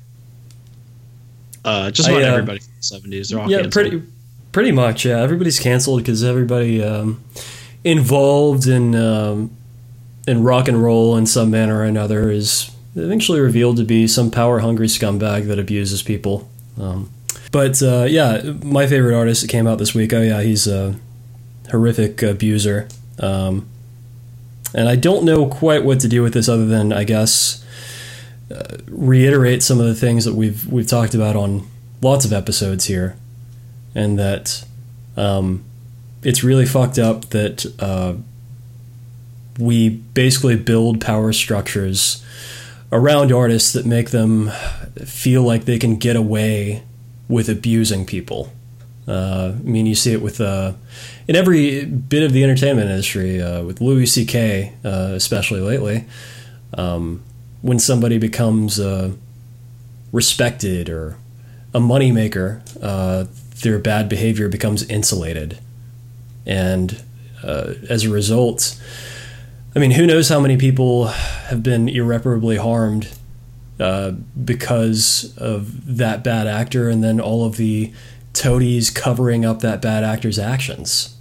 Just about everybody from the 70s. They're all canceled. Pretty much, yeah. Everybody's canceled because everybody involved in rock and roll in some manner or another is eventually revealed to be some power-hungry scumbag that abuses people. But my favorite artist that came out this week, he's a horrific abuser. And I don't know quite what to do with this other than, I guess, reiterate some of the things that we've talked about on lots of episodes here. And that it's really fucked up that we basically build power structures around artists that make them feel like they can get away with abusing people. You see it with in every bit of the entertainment industry, with Louis C.K., especially lately. When somebody becomes respected or a moneymaker, their bad behavior becomes insulated. And as a result, who knows how many people have been irreparably harmed because of that bad actor, and then all of the toadies covering up that bad actor's actions.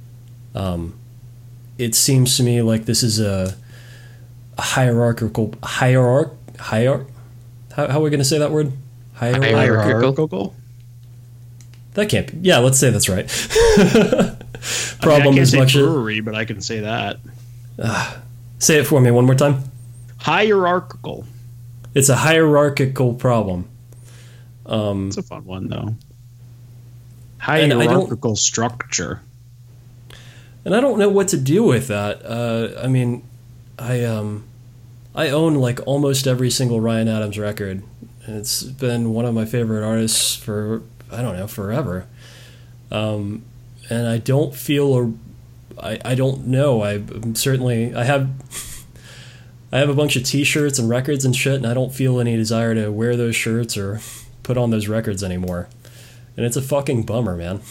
It seems to me like this is a hierarchical how are we going to say that word? Hierarchical. That can't be. Yeah, let's say that's right. Problem is much brewery, but I can say that. Say it for me one more time. Hierarchical. It's a hierarchical problem. It's a fun one, though. Hierarchical structure. And I don't know what to do with that. I mean, I own like almost every single Ryan Adams record. And it's been one of my favorite artists for, I don't know, forever. And I don't feel, I don't know. I have a bunch of t-shirts and records and shit, and I don't feel any desire to wear those shirts or put on those records anymore. And it's a fucking bummer, man.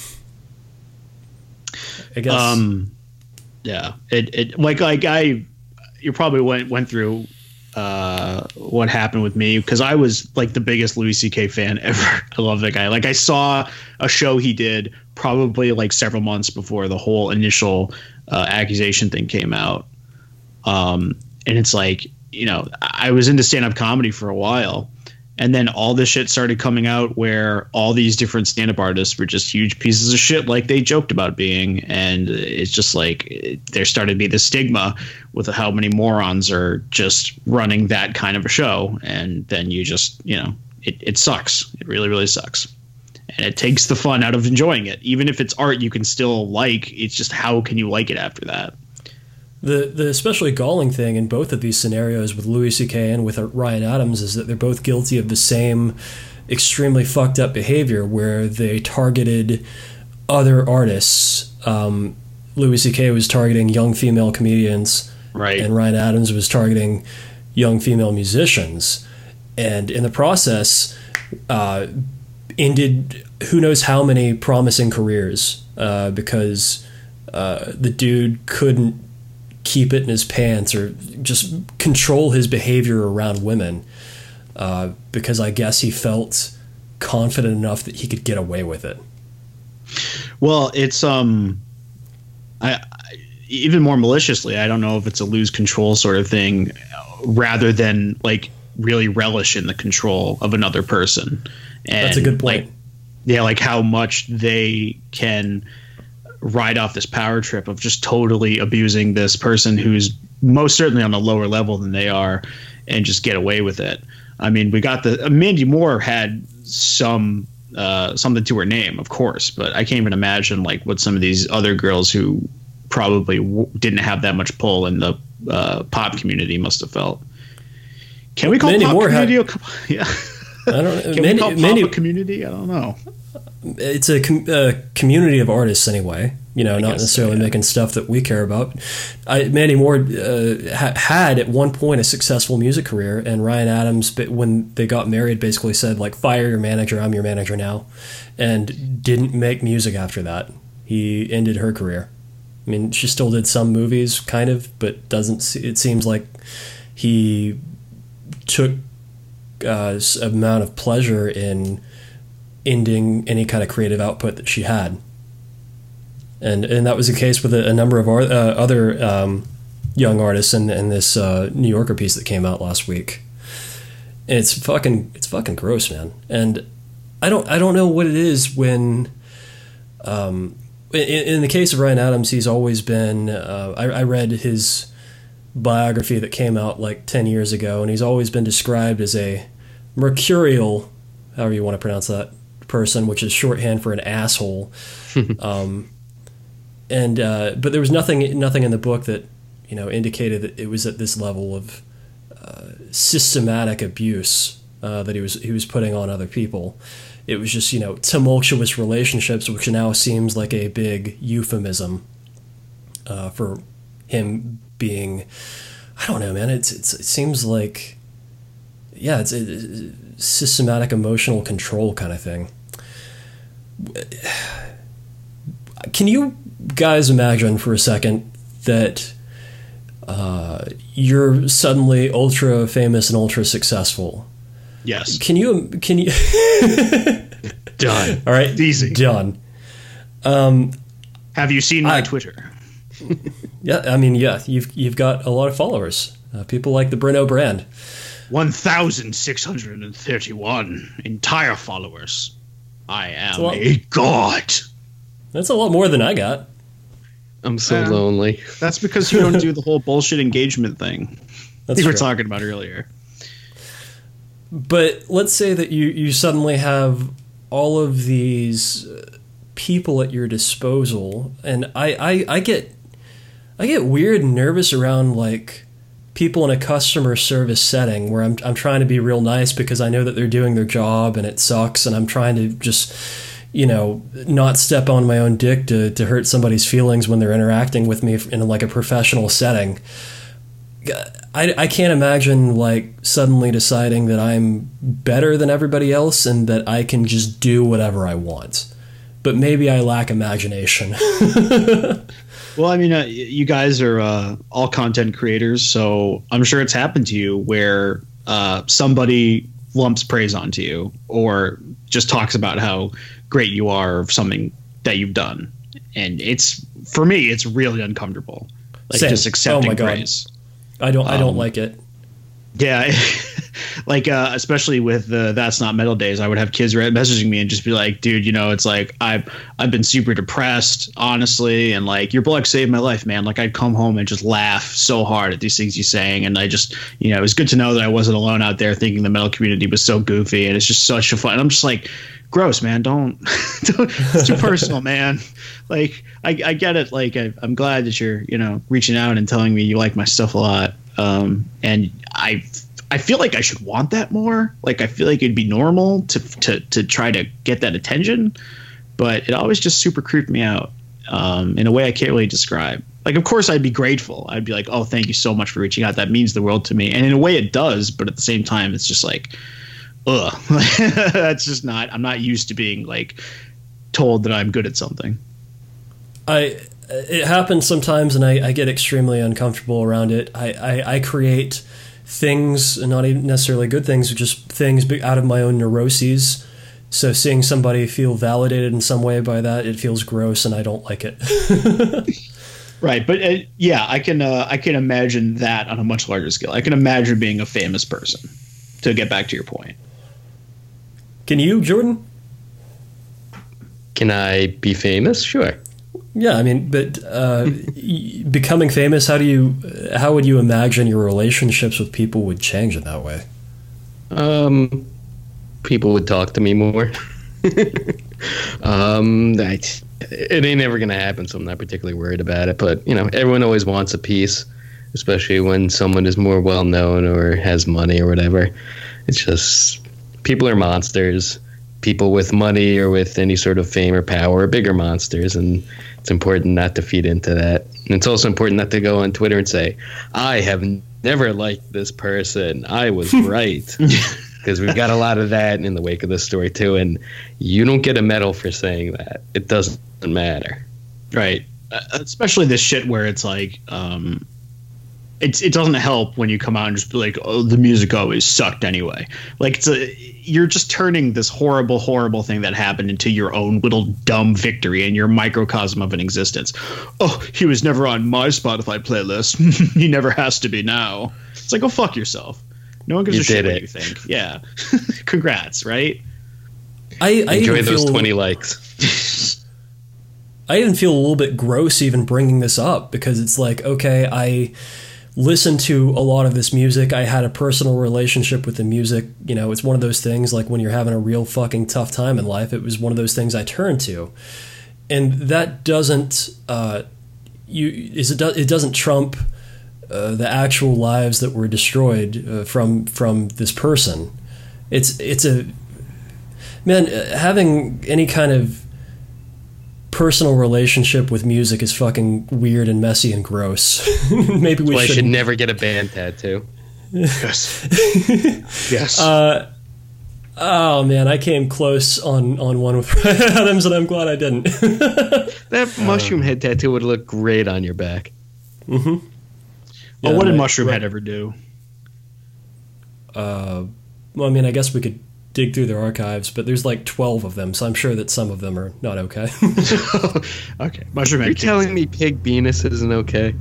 I guess. Yeah. You probably went through what happened with me, because I was like the biggest Louis C.K. fan ever. I love that guy. Like, I saw a show he did probably like several months before the whole initial accusation thing came out. And it's like, you know, I was into stand-up comedy for a while, and then all this shit started coming out where all these different stand-up artists were just huge pieces of shit like they joked about being. And it's just like there started to be this stigma with how many morons are just running that kind of a show. And then you just, you know, it sucks. It really, really sucks. And it takes the fun out of enjoying it. Even if it's art you can still like, it's just how can you like it after that? The especially galling thing in both of these scenarios with Louis C.K. and with Ryan Adams is that they're both guilty of the same extremely fucked up behavior where they targeted other artists. Louis C.K. was targeting young female comedians, right, and Ryan Adams was targeting young female musicians. And in the process, ended who knows how many promising careers because the dude couldn't keep it in his pants or just control his behavior around women because I guess he felt confident enough that he could get away with it. Well, it's I even more maliciously, I don't know if it's a lose control sort of thing rather than like really relish in the control of another person. And that's a good point. Like, yeah, like how much they can ride off this power trip of just totally abusing this person who's most certainly on a lower level than they are and just get away with it. I mean, we got Mandy Moore had something to her name, of course, but I can't even imagine like what some of these other girls who probably didn't have that much pull in the pop community must have felt. Can we call Mandy pop Moore community? Yeah. I don't know. Can we call pop a community? I don't know. It's a community of artists anyway, you know, not necessarily making stuff that we care about. Mandy Moore had at one point a successful music career, and Ryan Adams, when they got married, basically said, like, fire your manager, I'm your manager now, and didn't make music after that. He ended her career. I mean, she still did some movies, kind of, but it seems like he took amount of pleasure in ending any kind of creative output that she had, and that was the case with a number of other young artists in this New Yorker piece that came out last week. And it's fucking gross, man. And I don't know what it is when in the case of Ryan Adams, he's always been I read his biography that came out like 10 years ago, and he's always been described as a mercurial, however you want to pronounce that, person, which is shorthand for an asshole. But there was nothing in the book that, you know, indicated that it was at this level of systematic abuse that he was putting on other people. It was just, you know, tumultuous relationships, which now seems like a big euphemism for him being, I don't know, man. It seems like, yeah, it's systematic emotional control kind of thing. Can you guys imagine for a second that you're suddenly ultra famous and ultra successful, Yes. Can you Done. All right, Easy. done. Have you seen my Twitter? Yeah, I mean, yeah, you've got a lot of followers. People like the Brno brand. 1,631 entire followers. I am lot. a god. That's a lot more than I got. I'm so lonely. That's because you don't do the whole bullshit engagement thing That's we were true. talking about earlier. But let's say that you suddenly have all of these people at your disposal, and I get weird and nervous around like people in a customer service setting where I'm trying to be real nice because I know that they're doing their job and it sucks, and I'm trying to just not step on my own dick to hurt somebody's feelings when they're interacting with me in like a professional setting. I can't imagine like suddenly deciding that I'm better than everybody else and that I can just do whatever I want. But maybe I lack imagination. Well, I mean, you guys are all content creators, so I'm sure it's happened to you where somebody lumps praise onto you or just talks about how great you are of something that you've done. And for me, it's really uncomfortable. Like Same. just accepting Oh my God. praise. I don't like it. Yeah, like especially with the That's Not Metal days, I would have kids messaging me and just be like, "Dude, it's like I've been super depressed, honestly, and like your blog saved my life, man. Like I'd come home and just laugh so hard at these things you're saying, and I just, it was good to know that I wasn't alone out there thinking the metal community was so goofy, and it's just such a fun. And I'm just like, gross, man. Don't it's too personal, man. Like I get it. Like I'm glad that you're reaching out and telling me you like my stuff a lot. And I feel like I should want that more. Like I feel like it'd be normal to try to get that attention, but it always just super creeped me out in a way I can't really describe. Like, of course, I'd be grateful. I'd be like, oh, thank you so much for reaching out. That means the world to me. And in a way it does, but at the same time, it's just like, ugh. That's just not. I'm not used to being like told that I'm good at something. It happens sometimes, and I get extremely uncomfortable around it. I create things, and not even necessarily good things, just things out of my own neuroses. So seeing somebody feel validated in some way by that, it feels gross, and I don't like it. Right, but yeah, I can imagine that on a much larger scale. I can imagine being a famous person. To get back to your point, Can you, Jordan? Can I be famous? Sure. Yeah, I mean, but becoming famous, how would you imagine your relationships with people would change in that way? People would talk to me more. It ain't never gonna happen, so I'm not particularly worried about it. But everyone always wants a piece, especially when someone is more well known or has money or whatever. It's just people are monsters. People with money or with any sort of fame or power are bigger monsters, and it's important not to feed into that. And it's also important not to go on Twitter and say, I have never liked this person. I was right. Because we've got a lot of that in the wake of this story, too. And you don't get a medal for saying that. It doesn't matter. right? Especially this shit where it's like, it doesn't help when you come out and just be like, oh, the music always sucked anyway. Like you're just turning this horrible, horrible thing that happened into your own little dumb victory in your microcosm of an existence. Oh, he was never on my Spotify playlist. He never has to be now. It's like, go fuck yourself. No one gives a shit what you think. Yeah. Congrats, right? I enjoy those 20 likes. I even feel a little bit gross even bringing this up because it's like, okay, I listened to a lot of this music. I had a personal relationship with the music. It's one of those things like when you're having a real fucking tough time in life, it was one of those things I turned to. And that doesn't, it doesn't trump the actual lives that were destroyed from this person. It's a, man, having any kind of personal relationship with music is fucking weird and messy and gross. Maybe we should never get a band tattoo. Yes. Yes. Oh man, I came close on one with Bryan Adams, and I'm glad I didn't. That mushroom head tattoo would look great on your back. Mm-hmm. What did Mushroom Head ever do? Well, I mean, I guess we could dig through their archives, but there's like 12 of them, so I'm sure that some of them are not okay. Okay, Mushroom Head. You're telling me Pig Venus isn't okay?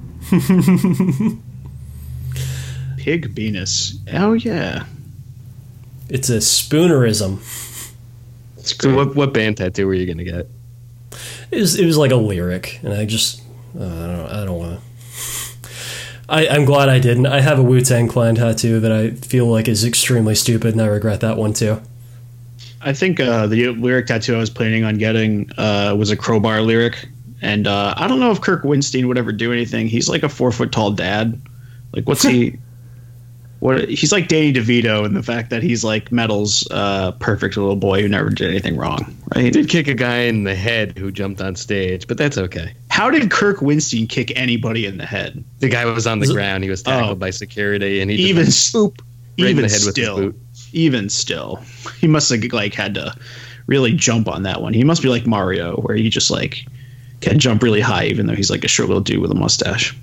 Pig Venus. Oh yeah. It's a spoonerism. So what band tattoo were you gonna get? It was like a lyric, and I just I don't want to. I'm glad I didn't. I have a Wu-Tang Clan tattoo that I feel like is extremely stupid, and I regret that one too. I think the lyric tattoo I was planning on getting was a Crowbar lyric, and I don't know if Kirk Winstein would ever do anything. He's like a 4 foot tall dad. Like, what's he? What he's like Danny DeVito in the fact that he's like Metal's perfect little boy who never did anything wrong, right? He did kick a guy in the head who jumped on stage, but that's okay. How did Kirk Winstein kick anybody in the head? The guy was on the ground. He was tackled by security, and he even just swoop right in the head with his boot. Even still, he must have like had to really jump on that one. He must be like Mario, where he just like can jump really high, even though he's like a short little dude with a mustache.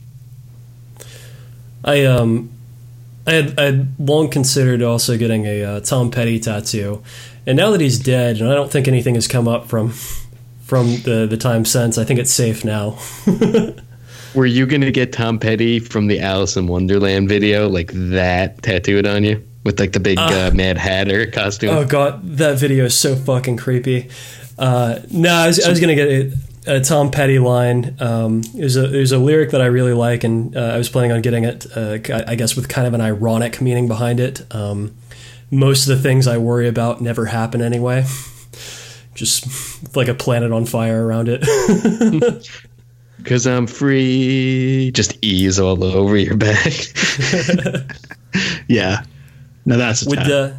I had long considered also getting a Tom Petty tattoo, and now that he's dead, and I don't think anything has come up from the time since, I think it's safe now. Were you going to get Tom Petty from the Alice in Wonderland video, like that tattooed on you with like the big Mad Hatter costume? Oh god, that video is so fucking creepy. No, I was going to get a Tom Petty line. There's a lyric that I really like, and I was planning on getting it, I guess with kind of an ironic meaning behind it. Most of the things I worry about never happen anyway. Just like a planet on fire around it. 'Cause I'm free. Just ease all over your back. Yeah. No, that's a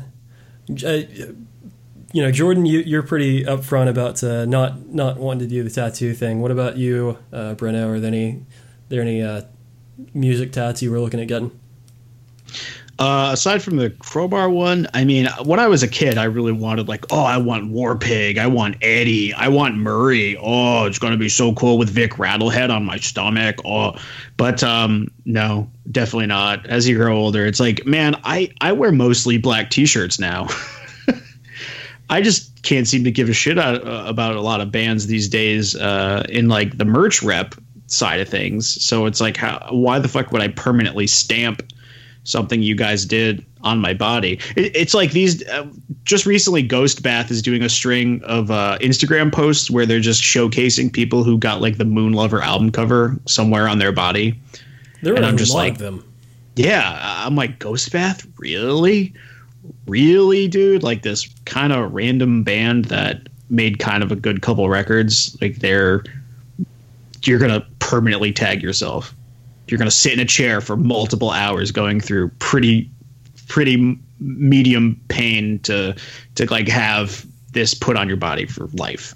Jordan, you're pretty upfront about not wanting to do the tattoo thing. What about you, Breno? Are there any music tats you were looking at getting? Aside from the Crowbar one, I mean, when I was a kid, I really wanted like, I want War Pig, I want Eddie, I want Murray. Oh, it's going to be so cool with Vic Rattlehead on my stomach. Oh, but no, definitely not. As you grow older, it's like, man, I wear mostly black T-shirts now. I just can't seem to give a shit about a lot of bands these days in like the merch rep side of things. So it's like, why the fuck would I permanently stamp something you guys did on my body? It's like these just recently Ghost Bath is doing a string of Instagram posts where they're just showcasing people who got like the Moon Lover album cover somewhere on their body. There are a lot of them. Yeah, I'm like, Ghost Bath, really, dude? Like this kind of random band that made kind of a good couple records. Like you're gonna permanently tag yourself. You're going to sit in a chair for multiple hours going through pretty medium pain to like have this put on your body for life.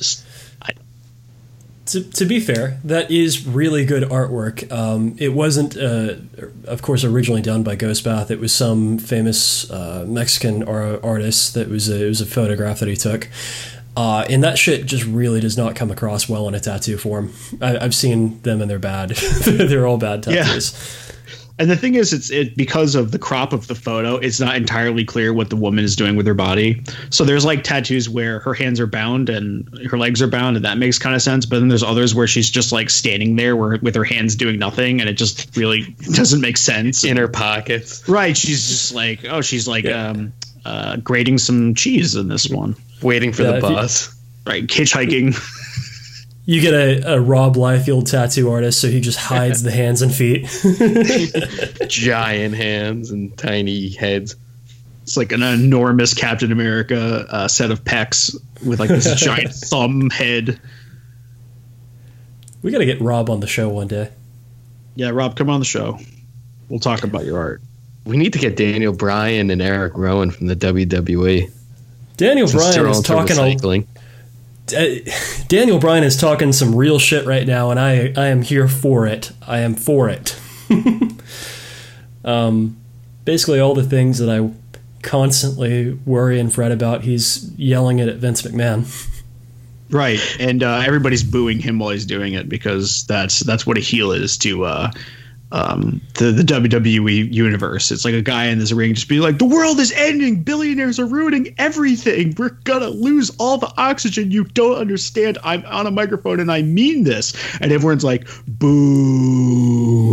To be fair, that is really good artwork. It wasn't, of course, originally done by Ghost Bath. It was some famous Mexican artist. It was a photograph that he took. And that shit just really does not come across well in a tattoo form. I've seen them and they're bad. They're all bad tattoos. Yeah. And the thing is, it's because of the crop of the photo, it's not entirely clear what the woman is doing with her body. So there's like tattoos where her hands are bound and her legs are bound, and that makes kind of sense. But then there's others where she's just like standing there with her hands doing nothing, and it just really doesn't make sense. In her pockets. Right. She's just like, grating some cheese in this one. Waiting for the bus. Right. Hitchhiking. You get a Rob Liefeld tattoo artist, so he just hides the hands and feet. Giant hands and tiny heads. It's like an enormous Captain America set of pecs with like this giant thumb head. We got to get Rob on the show one day. Yeah, Rob, come on the show. We'll talk about your art. We need to get Daniel Bryan and Eric Rowan from the WWE. Daniel Bryan is talking Daniel Bryan is talking some real shit right now, and I am here for it. I am for it. Basically, all the things that I constantly worry and fret about, he's yelling it at Vince McMahon. Right, and everybody's booing him while he's doing it because that's what a heel is to the WWE universe. It's like a guy in this ring just being like, the world is ending, billionaires are ruining everything, we're gonna lose all the oxygen, you don't understand, I'm on a microphone and I mean this, and everyone's like, boo.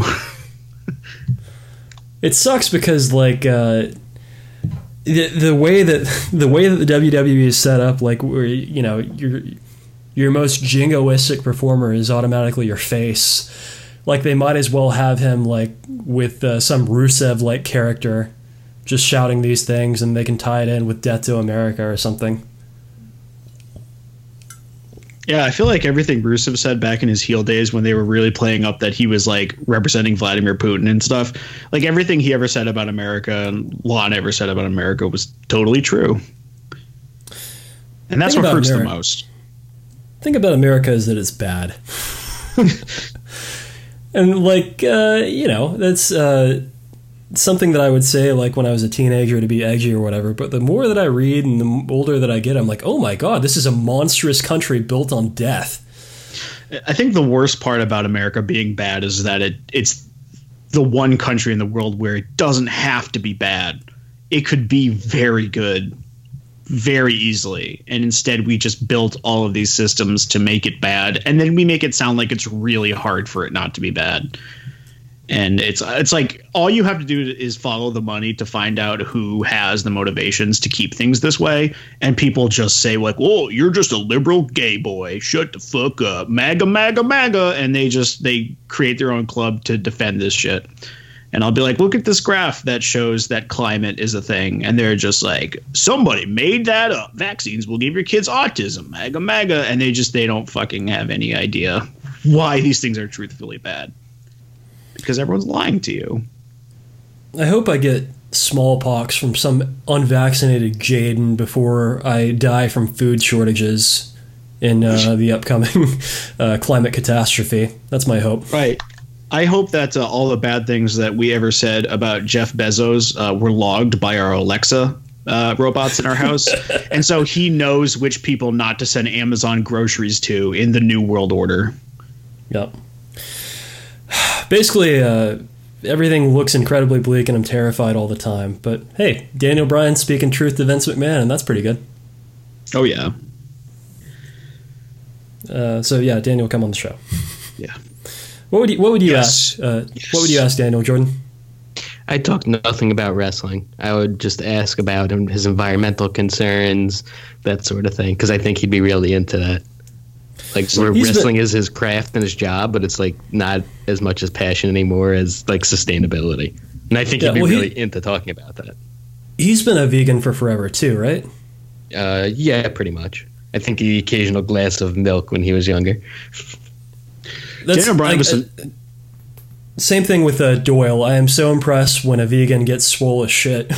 It sucks because like the way that the WWE is set up, like where your most jingoistic performer is automatically your face. Like they might as well have him like with some Rusev-like character just shouting these things, and they can tie it in with Death to America or something. Yeah, I feel like everything Rusev said back in his heel days when they were really playing up that he was like representing Vladimir Putin and stuff, like everything he ever said about America and Lon ever said about America was totally true. And that's what hurts the most. The thing about America is that it's bad. And like, that's something that I would say like when I was a teenager to be edgy or whatever. But the more that I read and the older that I get, I'm like, oh my God, this is a monstrous country built on death. I think the worst part about America being bad is that it's the one country in the world where it doesn't have to be bad. It could be very good very easily, and instead we just built all of these systems to make it bad, and then we make it sound like it's really hard for it not to be bad. And it's like all you have to do is follow the money to find out who has the motivations to keep things this way, and people just say like, "Oh, you're just a liberal gay boy. Shut the fuck up, MAGA, MAGA, MAGA," and they create their own club to defend this shit. And I'll be like, look at this graph that shows that climate is a thing. And they're just like, somebody made that up. Vaccines will give your kids autism. MAGA, MAGA. And they don't fucking have any idea why these things are truthfully bad. Because everyone's lying to you. I hope I get smallpox from some unvaccinated Jaden before I die from food shortages in the upcoming climate catastrophe. That's my hope. Right. I hope that all the bad things that we ever said about Jeff Bezos were logged by our Alexa robots in our house. And so he knows which people not to send Amazon groceries to in the new world order. Yep. Basically, everything looks incredibly bleak and I'm terrified all the time. But hey, Daniel Bryan speaking truth to Vince McMahon, and that's pretty good. Oh, yeah. So yeah, Daniel, come on the show. Yeah. What would you yes. ask? What would you ask Daniel, Jordan? I'd talk nothing about wrestling. I would just ask about his environmental concerns, that sort of thing, because I think he'd be really into that. Like, where wrestling is his craft and his job, but it's like not as much as passion anymore as like sustainability. And I think he'd be really into talking about that. He's been a vegan for forever too, right? Yeah, pretty much. I think the occasional glass of milk when he was younger. Daniel Bryan was same thing with Doyle. I am so impressed when a vegan gets swole as shit.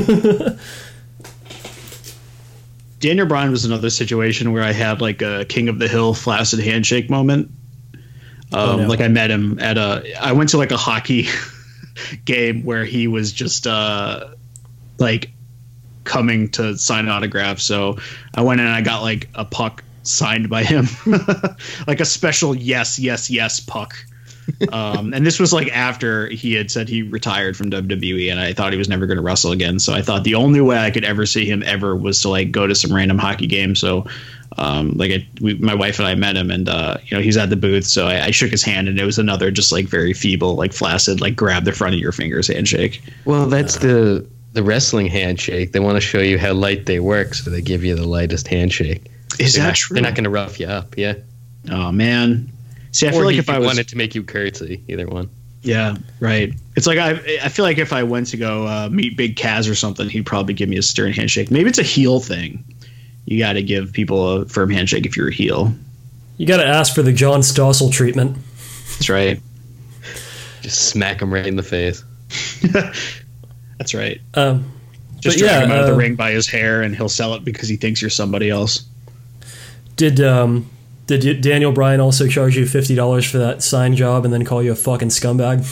Daniel Bryan was another situation where I had like a King of the Hill flaccid handshake moment. Like I met him at I went to like a hockey game where he was just like coming to sign an autograph. So I went in and I got like a puck signed by him, like a special yes puck. And this was like after he had said he retired from WWE, and I thought he was never going to wrestle again. So I thought the only way I could ever see him ever was to like go to some random hockey game. So my wife and I met him, and he's at the booth, so I shook his hand, and it was another just like very feeble, like flaccid, like grab the front of your fingers handshake. Well, that's the wrestling handshake. They want to show you how light they work, so they give you the lightest handshake. Is that true? They're not going to rough you up, yeah. Oh man. See, I feel like if I wanted to make you curtsy, either one. Yeah, right. It's like I feel like if I went to go meet Big Kaz or something, he'd probably give me a stern handshake. Maybe it's a heel thing. You got to give people a firm handshake if you're a heel. You got to ask for the John Stossel treatment. That's right. Just smack him right in the face. That's right. Just drag him out of the ring by his hair, and he'll sell it because he thinks you're somebody else. Did Daniel Bryan also charge you $50 for that sign job and then call you a fucking scumbag?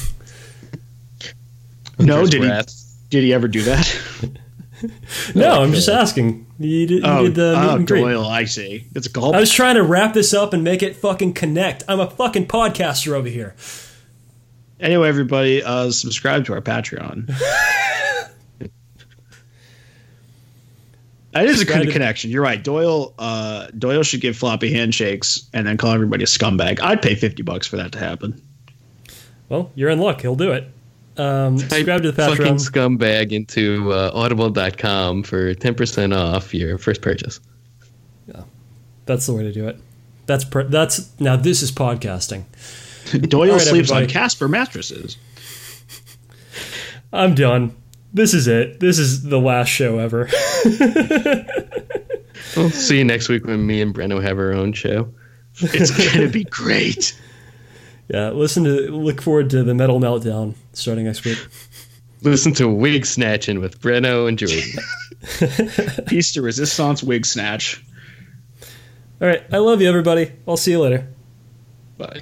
No, did he ever do that? No, I'm just asking. You did the meet and greet. Doyle, I see. It's a gulp. I was trying to wrap this up and make it fucking connect. I'm a fucking podcaster over here. Anyway, everybody, subscribe to our Patreon. That is a good connection. You're right. Doyle should give floppy handshakes and then call everybody a scumbag. I'd pay $50 for that to happen. Well, you're in luck. He'll do it. Subscribe to the Patreon. Fucking scumbag into audible.com for 10% off your first purchase. Yeah, that's the way to do it. That's now this is podcasting. Doyle right, sleeps everybody. on Casper mattresses. I'm done. This is it. This is the last show ever. We'll see you next week when me and Breno have our own show. It's gonna be great. Yeah, look forward to the Metal Meltdown starting next week. Listen to Wig Snatching with Breno and Jordan. Peace to Resistance Wig Snatch. All right, I love you, everybody. I'll see you later. Bye.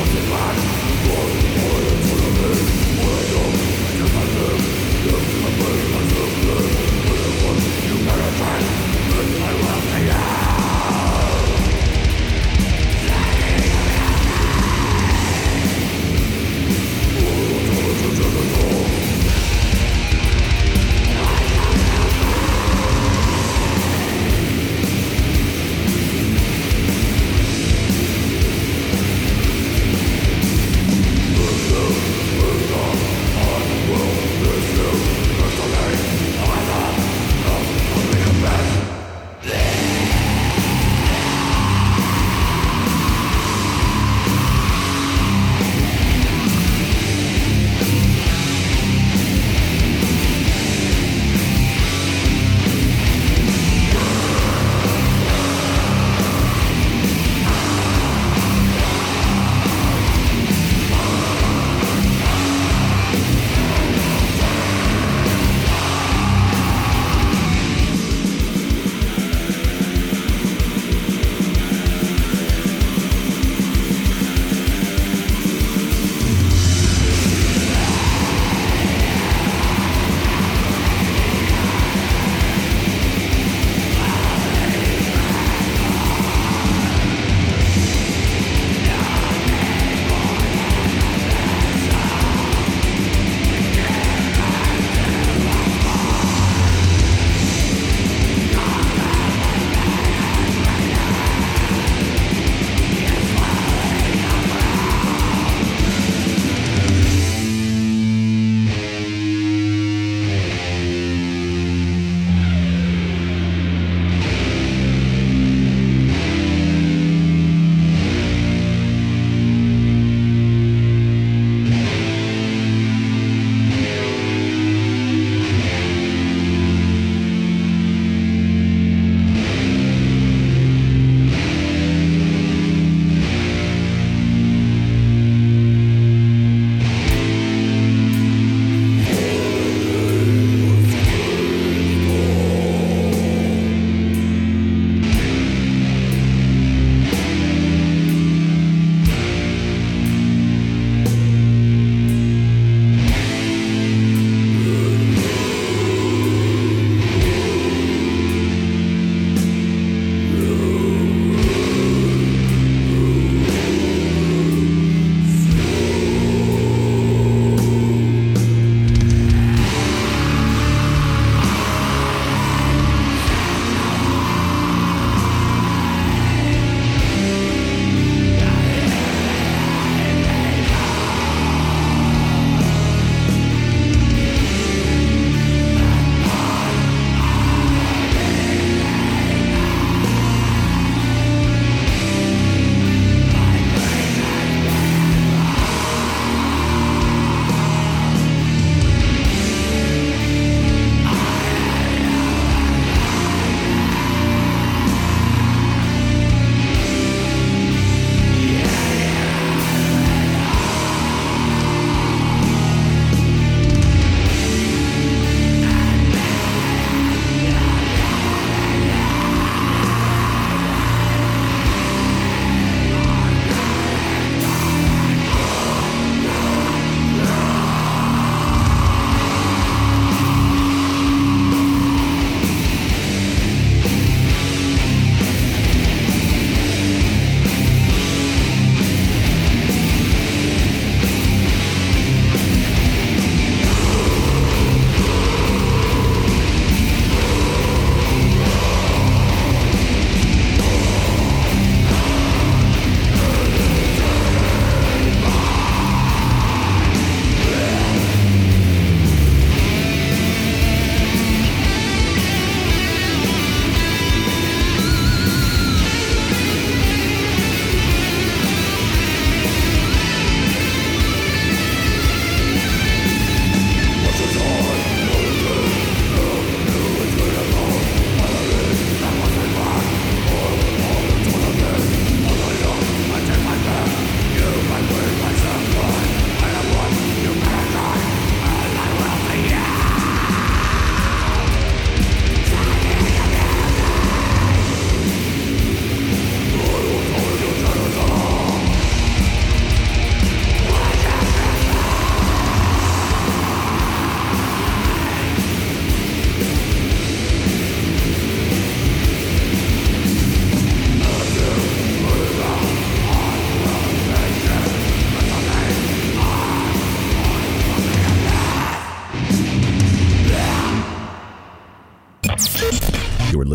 Come on.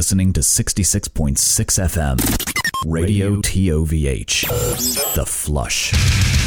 listening to 66.6 FM. Radio TOVH. The Flush.